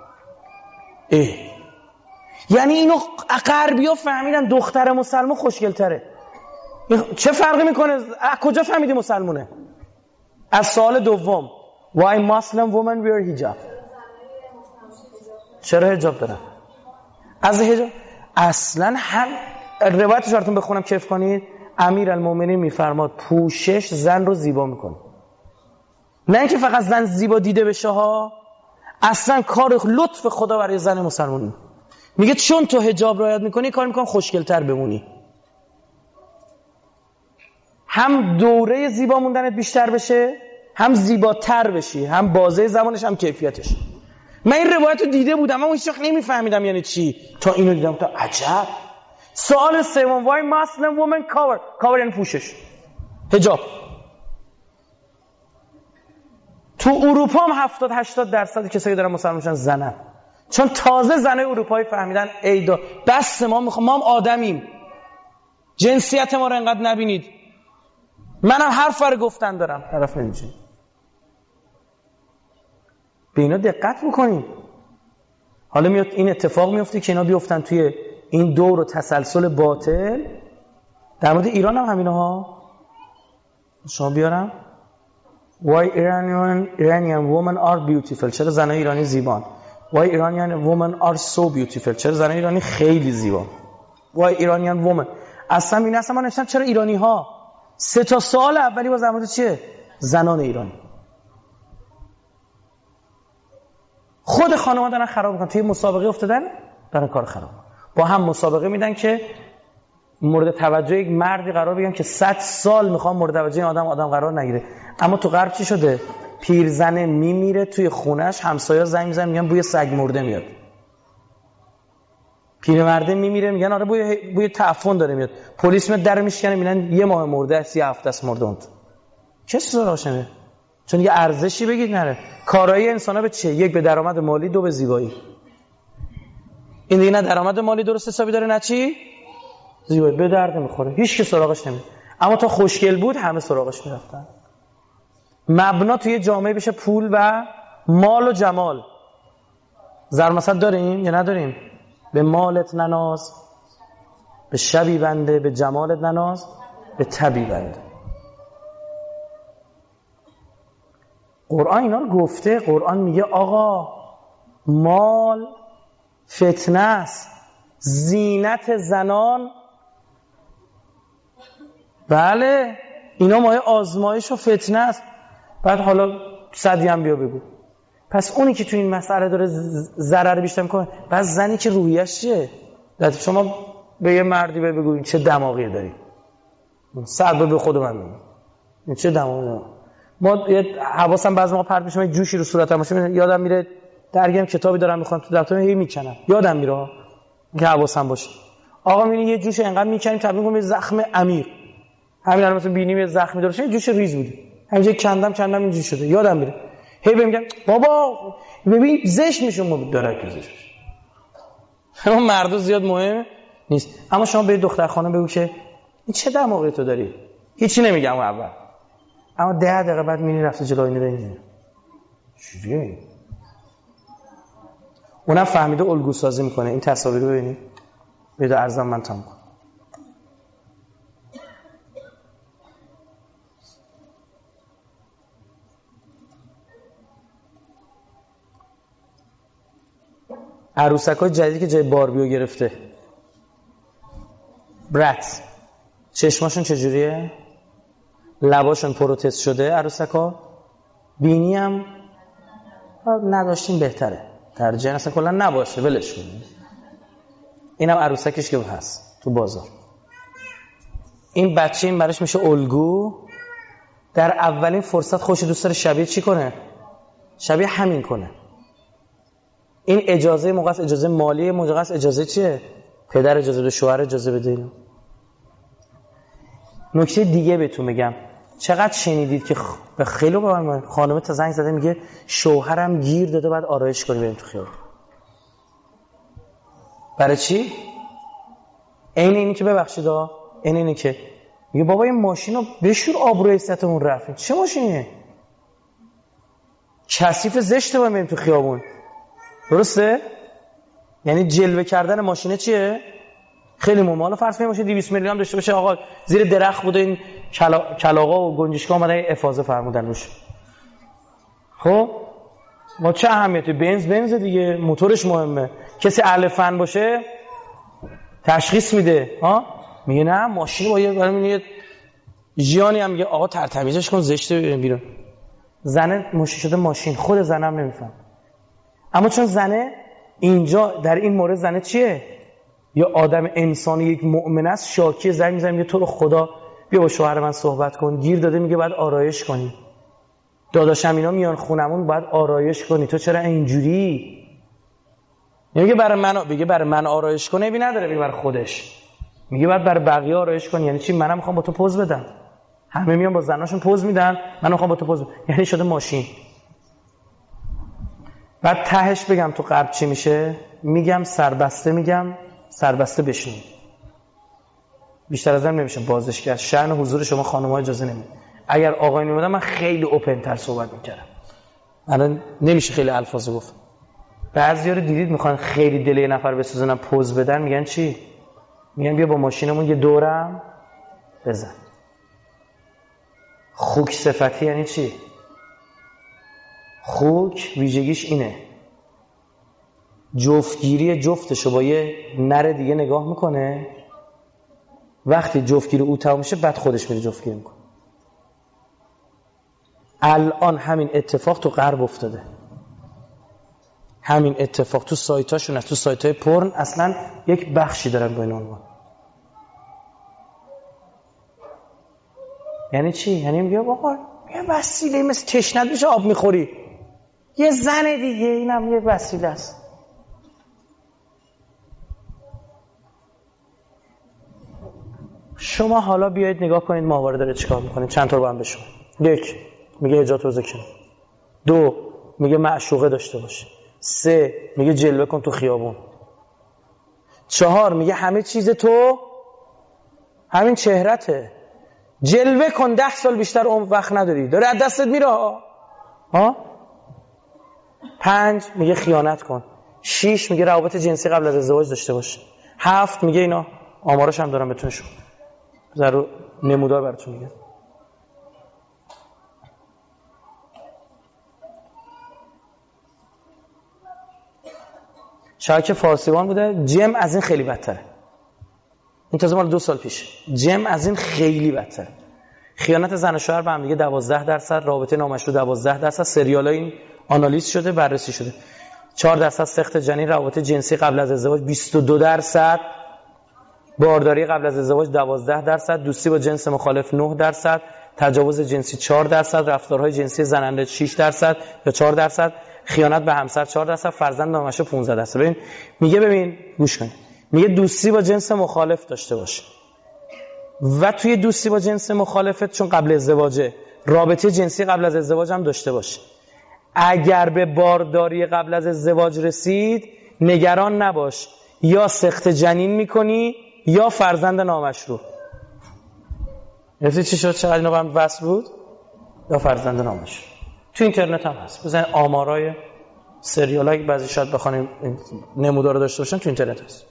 یعنی اینو غربی‌ها فهمیدن دختر مسلمان خوشگل‌تره. چه فرقی میکنه؟ از کجا فهمیدی مسلمونه؟ از سوال دوم Why Muslim women wear hijab؟ چرا حجاب دارن؟ از حجاب اصلا هم روایتش براتون بخونم کیف کنید. امیرالمومنین میفرماد پوشش زن رو زیبا میکنه. نه اینکه فقط زن زیبا دیده بشه ها، اصلا کار لطف خدا برای زن مسلمانی. میگه چون تو حجاب رعایت میکنی کار میکنم خوشگل‌تر بمونی، هم دوره زیبا موندنت بیشتر بشه، هم زیباتر بشی، هم بازه زمانش هم کیفیتش. من این روایت رو دیده بودم اما هیچ وقت نمیفهمیدم یعنی چی، تا اینو دیدم تا عجب. سوال سوم why Muslim women cover یعنی پوشش، حجاب. تو اروپا هم 70-80% کسایی دارن مسلمان میشن زنن، چون تازه زنای اروپایی فهمیدن ایدا بس ما میخوام، ما هم آدمیم، جنسیت ما رو انقدر نبینید. منم حرف رو گفتن دارم، طرف نمیشه. به اینا دقت بکنید. حالا میاد این اتفاق میفته که اینا بیفتن توی این دور و تسلسل باطل. در مورد ایران هم همینه ها. شما بیارم Why Iranian women are beautiful؟ چرا زنای ایرانی زیبان؟ Why Iranian women are so beautiful؟ چرا زنای ایرانی خیلی زیبان؟ Why Iranian women؟ اصلا این اصلا من نوشتم چرا ایرانی ها؟ 3 تا سوال اولی با زمان چیه؟ زنان ایرانی. خود خانم‌ها دارن خراب میکنن، توی مسابقه افتادن دارن کار خراب. با هم مسابقه میدن که مورد توجه یک مردی قرار بگیرن که 100 سال میخوام مورد توجه این آدم قرار نگیره. اما تو غرب چی شده؟ پیرزنه میمیره توی خونش، همسایه‌ها زنگ میزنن میگن بوی سگ مرده میاد. پیرمرده میمیره میگن آره بوی تعفن داره میاد. پلیس میاد در میشکنه میگن 1 ماه مرده است، 1 هفته است مرده اون. چه سراغش نمیره؟ چون یه ارزشی بگید نره. کارایی انسانا به چه؟ 1 به درآمد مالی، 2 به زیبایی. این دیگه نه درآمد مالی درست حسابی داره نه چی؟ زیبایی. به درد میخوره، هیچ کی سراغش نمیره. اما تا خوشگل بود همه سراغش میرفتن. مبنا توی جامعه بشه پول و مال و جمال. ضرب مثل داریم یا نداریم؟ به مالت نناز، به شبی بنده، به جمالت نناز، به تبی بنده. قرآن اینا رو گفته. قرآن میگه آقا مال فتنه است، زینت زنان، بله اینا مایه آزمایش و فتنه است. بعد حالا صدی هم بیا بگو. پس اونی که تو این مسئله داره ضرر بیشتر میکنه، پس زنی که روحیش چیه؟ شما به یه مردی بگو چه دماغی داری، 100 به خود من میگم چه دماغی. ما حواسم بعضی موقع پرت میشه، جوشی رو صورتم باشه یادم میره درگم کتابی دارم میخونم تو دفترم هی میکنم، یادم میره که حواسم باشه. آقا میبینی یه جوش انقدر میکنیم تبدیل میکنیم به زخم عمیق. همین الان مثلا بینیم یه زخمی داره، یه جوش ریز بودی، همینجا کندم اینجوری شده، یادم میره. هی بهم میگم بابا ببین زشت میشه، ما داره که زشت میشه. اون مرد زیاد مهم نیست. اما شما به دختر خانم بگو که این چه دماغی تو داری، هیچی نمیگم اول، اما 10 دقیقه بعد میری رفته جلوی اینو اینجوری چجوریه. اونم فهمیده الگو سازی میکنه. این تصاویر رو ببینید. بید ارزم من تام کنم. عروسک‌های جدیدی که جای باربیو گرفته، برات، چشماشون چجوریه؟ لباشون پروتز شده عروسک‌ها. بینی هم نداشتیم بهتره، ترجیح اصلا کلا نباشه، ولش کنید. اینم عروسکش که هست تو بازار. این بچه این براش میشه الگو. در اولین فرصت خوش دوست داره شبیه چی کنه؟ شبیه همین کنه. این اجازه موقع است، اجازه مالی، موقع است اجازه چیه؟ پدر اجازه بده، شوهر اجازه بده. اینو نکته دیگه بهتون میگم. چقدر شنیدید که خیلی با من خانم تا زنگ زده میگه شوهرم گیر داده بعد آرایش کنی بریم تو خیابون. برای چی؟ اینی که ببخشید اینی که میگه بابا این ماشینو بشور آبروی عزتمون رفت. چه ماشینیه؟ کثیف زشته با بریم تو خیابون. درسته؟ یعنی جلوه کردن ماشینه چیه؟ خیلی مهمه. فرض کنید ماشین 200 میلیون هم داشته باشه، آقا زیر درخت بوده، این کلاغا و گنجشکا اومدن افاضه فرمودن روش. خب ما چه اهمیتی؟ بنز دیگه، موتورش مهمه. کسی اهل فن باشه تشخیص میده. میگه نه ماشین با یه ژیانی هم میگه آقا ترتمیزش کن، زشته بیرون. زنه ماشین شده ماشین، خود زنه هم نمیفهم. اما چون زنه اینجا در این مورد زنه چیه؟ یا آدم انسانی، یک مؤمن است، شاکی زنگ میزنه میگه تو رو خدا بیا با شوهر من صحبت کن، گیر داده میگه باید آرایش کنی، داداشم اینا میان خونمون باید آرایش کنی، تو چرا اینجوری؟ میگه برای من آرایش کنه، بی نداره بگه برای خودش، میگه باید برای بقیه آرایش کنی. یعنی چی؟ منم میخوام با تو پوز بدم. همه میان با زناشون پوز میدن، من میخوام با تو پوز بدم. یعنی شده ماشین. بعد تهش بگم تو قلب چی میشه؟ میگم سربسته بشین. بیشتر از این نمیشه بازش کرد. شأن حضور شما خانم‌ها اجازه نمیده. اگر آقایون میمدن من خیلی اوپن تر صحبت میکردم. الان نمیشه خیلی الفاظو گفت. بعضیا رو دیدید میخوان خیلی دل یه نفر بسوزونن پوز بدن، میگن چی؟ میگن بیا با ماشینمون یه دورم بزن. خوک صفتی یعنی چی؟ خوک ویژگیش اینه، جفتگیری جفتشو با یه نر دیگه نگاه میکنه، وقتی جفتگیری او تمام میشه بعد خودش میره جفتگیری میکنه. الان همین اتفاق تو غرب افتاده. همین اتفاق تو سایتاشون هست، تو سایتای پورن اصلا یک بخشی دارن با این عنوان. یعنی چی؟ یعنی میگه آقا یه وسیله مثل تشنت میشه آب میخوری، یه زن دیگه، اینم یه وسیله است. شما حالا بیایید نگاه کنید ماهواره داره چیکار میکنه. چند تا با هم بشون. 1 میگه حجاب روزه کن، 2 میگه معشوقه داشته باشه، 3 میگه جلوه کن تو خیابون، 4 میگه همه چیز تو همین چهرته، جلوه کن 10 سال بیشتر عمر وقت نداری، داره از دستت میره ها. 5 میگه خیانت کن، 6 میگه روابط جنسی قبل از ازدواج داشته باش، 7 میگه اینا آمارش هم دارم بهتون شون ضرور نمودار براتون میگم. شاید فارسیوان بوده. جم از این خیلی بدتره. این تازه مال 2 سال پیش. جم از این خیلی بدتره. خیانت زن و شوهر با هم دیگه 12%، رابطه نامشروع 12%، سریالا این آنالیز شده، بررسی شده. 4% سقط جنین، روابط جنسی قبل از ازدواج 22%، بارداری قبل از ازدواج 12%، دوستی با جنس مخالف 9%، تجاوز جنسی 4%، رفتارهای جنسی زننده 6% یا 4%، خیانت به همسر 4%، فرزند نامشروع 15%. ببین گوش کن. میگه دوستی با جنس مخالف داشته باشه و توی دوستی با جنس مخالفت چون قبل ازدواجه، رابطه جنسی قبل از ازدواج هم داشته باشه. اگر به بارداری قبل از ازدواج رسید نگران نباش، یا سقط جنین میکنی یا فرزند نامشروع. یعنی چی شد؟ چقدر اینا با هم وصل بود؟ یا فرزند نامشروع. تو اینترنت هم هست، بزنید آمارای سریالایی بعضی شاید بخوانیم نمودار رو داشته باشن تو اینترنت هست.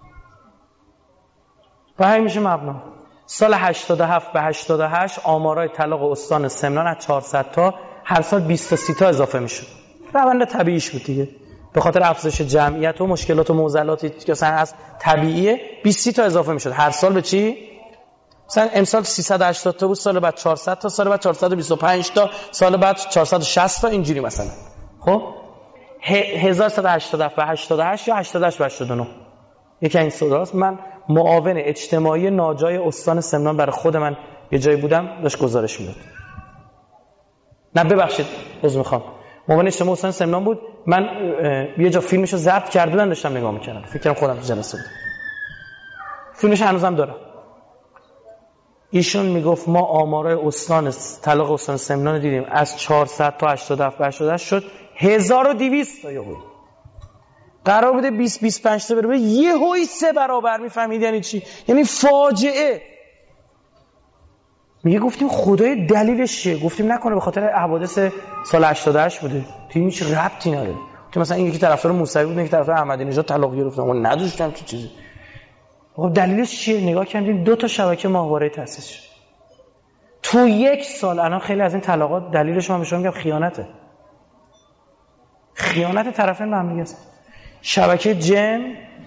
و همین میشه مبنا. سال 87 به 88 آمارای طلاق استان سمنان از 400 تا هر سال 20 تا 30 تا اضافه میشد. روند طبیعیش بود دیگه. به خاطر افزایش جمعیت و مشکلات و معضلاتی که مثلا از طبیعیه 20 تا اضافه میشد. هر سال به چی؟ مثلا امسال 380 تا بود، سال بعد 400 تا، سال بعد 425 تا، سال بعد 460 تا، اینجوری مثلا. خب 1187 به 88 یا 88 به 89 یکی این صداست. من معاون اجتماعی ناجای استان سمنان برای خود من یه جایی بودم، داشت گزارش میداد. نه ببخشید عذر میخوام، معاون اجتماعی استان سمنان بود. من یه جا فیلمشو ضبط کرده بودم، داشتم نگاه میکردم، فکر کنم خودم تو جلسه بود. فیلمش هنوزم دارم. ایشون میگفت ما آمارای استان طلاق استان سمنان دیدیم از 400 تا 87 به 88 شد 1200 تا. یهو قرار بوده 20 25 تا بره، یهو 3 برابر. میفهمید یعنی چی؟ یعنی فاجعه. میگه گفتیم خدای دلیلش چیه؟ گفتیم نکنه به خاطر حوادث سال 88 بوده. تو هیچ ربطی نداره. تو مثلا این یکی طرفدار موسوی بود، یکی طرفدار احمدی نژاد طلاق گرفت، اون نداشتم چه چیزی. خب دلیلش چیه؟ نگاه کردیم 2 تا شبکه ماهواره تأسیس شد تو یک سال. الان خیلی از این طلاقات دلیلش من به شما میگم خیانته. خیانت طرفین به هم دیگه است. شبکه جم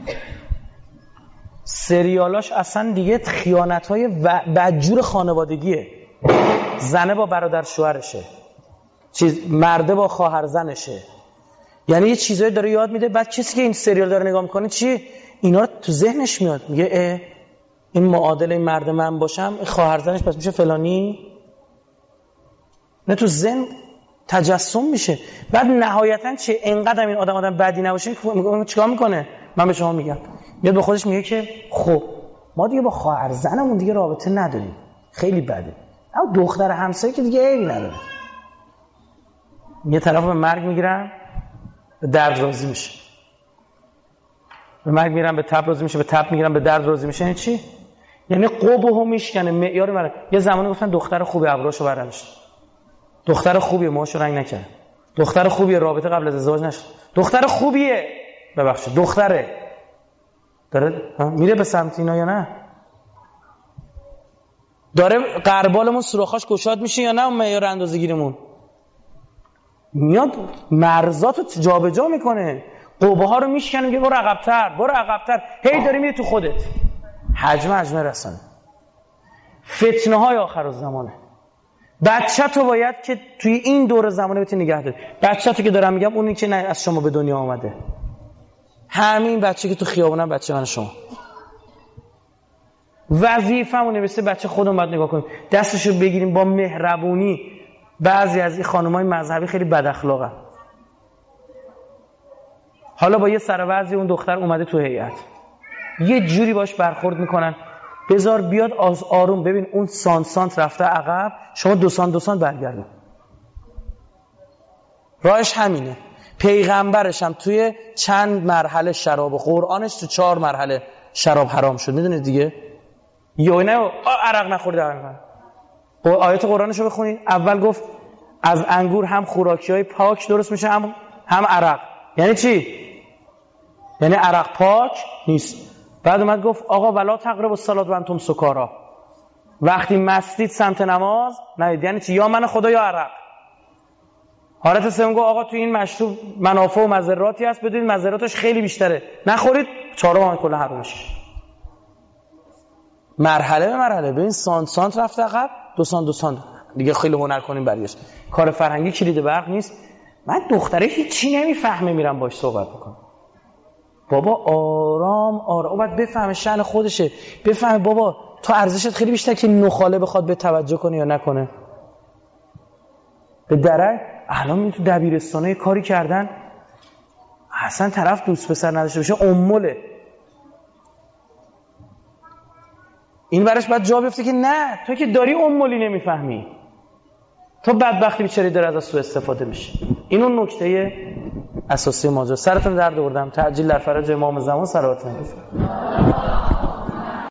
سریالاش اصلا دیگه خیانت‌های بدجور خانوادگیه. زنه با برادر شوهرشه، مرده با خواهر زنشه. یعنی یه چیزایی داره یاد میده. بعد کسی که این سریال داره نگاه میکنه چی؟ اینا رو تو ذهنش میاد، میگه این معادل این مرد من باشم، خواهر زنش پس میشه فلانی. نه تو ذهن تجسم میشه. بعد نهایتاً چه اینقدر این آدم بدی نباشه چیکار میکنه؟ من به شما میگم، میاد به خودش میگه که خب ما دیگه با خواهر زنمون دیگه رابطه نداریم، خیلی بده. اما دختر همسایه که دیگه عیبی نداره. یه طرف به مرگ میگیرن، به درد راضی میشه. به مرگ میگیرن، به تب راضی میشه. به تب میگیرن، به درد راضی میشه. یعنی چی؟ یعنی قبهو میشکنه، معیار منه. یه زمانی گفتن دختر خوبی ابروشو برداشت، دختر خوبیه موهاشو رنگ نکرد، دختر خوبیه رابطه قبل از ازدواج نشد، دختر خوبیه، ببخشید دختره داره میره به سمت اینا یا نه؟ داره قربالمون سوراخاش گشاد میشه یا نه؟ اون معیار اندازه‌گیریمون میاد مرزاتو جابجا میکنه، قبه ها رو میشکنه، میگه برو عقب‌تر، برو عقب‌تر، هی داری میری تو خودت. حجم رسانه. فتنه های آخر الزمانه. بچه تو باید که توی این دور زمانه بتونی نگه داری. بچه تو که دارم میگم اونی که نه از شما به دنیا آمده، همین بچه که تو خیابونم بچه من شما. وظیفه‌مونه مثل بچه خودمون باید نگاه کنیم، دستشو بگیریم با مهربونی. بعضی از این خانم‌های مذهبی خیلی بد اخلاقن. حالا با یه سر وضعی اون دختر اومده تو هیئت، یه جوری باش برخورد میکنن، بذار بیاد آروم. ببین اون سانت رفته عقب، شما 2 سانت برگردون. راهش همینه. پیغمبرش هم توی چند مرحله شراب، قرآنش تو 4 مرحله شراب حرام شد. میدونید دیگه؟ نه عرق نخورید. آیات قرآنش رو بخونید. اول گفت از انگور هم خوراکی‌های پاک درست میشه، هم عرق. یعنی چی؟ یعنی عرق پاک نیست. بعد اومد گفت آقا ولا تقربوا الصلاة و انتم سکارا، وقتی مستید سمت نماز نرید. یعنی چی؟ یا من خدا یا عرق. حالت سوم گفت آقا تو این مشروب منافع و مضراتی هست، بدونید مضراتش خیلی بیشتره، نخورید. 4م هم کلا حرام میشه. مرحله به مرحله. ببین سانت رفته عقب، 2 سانت دیگه. خیلی هنر کنیم برگشت. کار فرهنگی کلید برق نیست. من دختره هیچی نمیفهمه میرم باش صحبت میکنم. بابا آرام باید بفهمه شأن خودشه، بفهمه بابا تو ارزشت خیلی بیشتر که نخاله بخواد به توجه کنه یا نکنه. به درک الان می تو دبیرستانه کاری کردن اصلا طرف دوست پسر نداشته باشه اموله. این برش باید جا بیفته که نه، تو که داری امولی نمیفهمی، تو بدبختی بیچاره داره از سوء استفاده میشه. این اون نکته اساسی ماجرا. سرتون درد آوردم. تعجیل در فرج امام زمان صلوات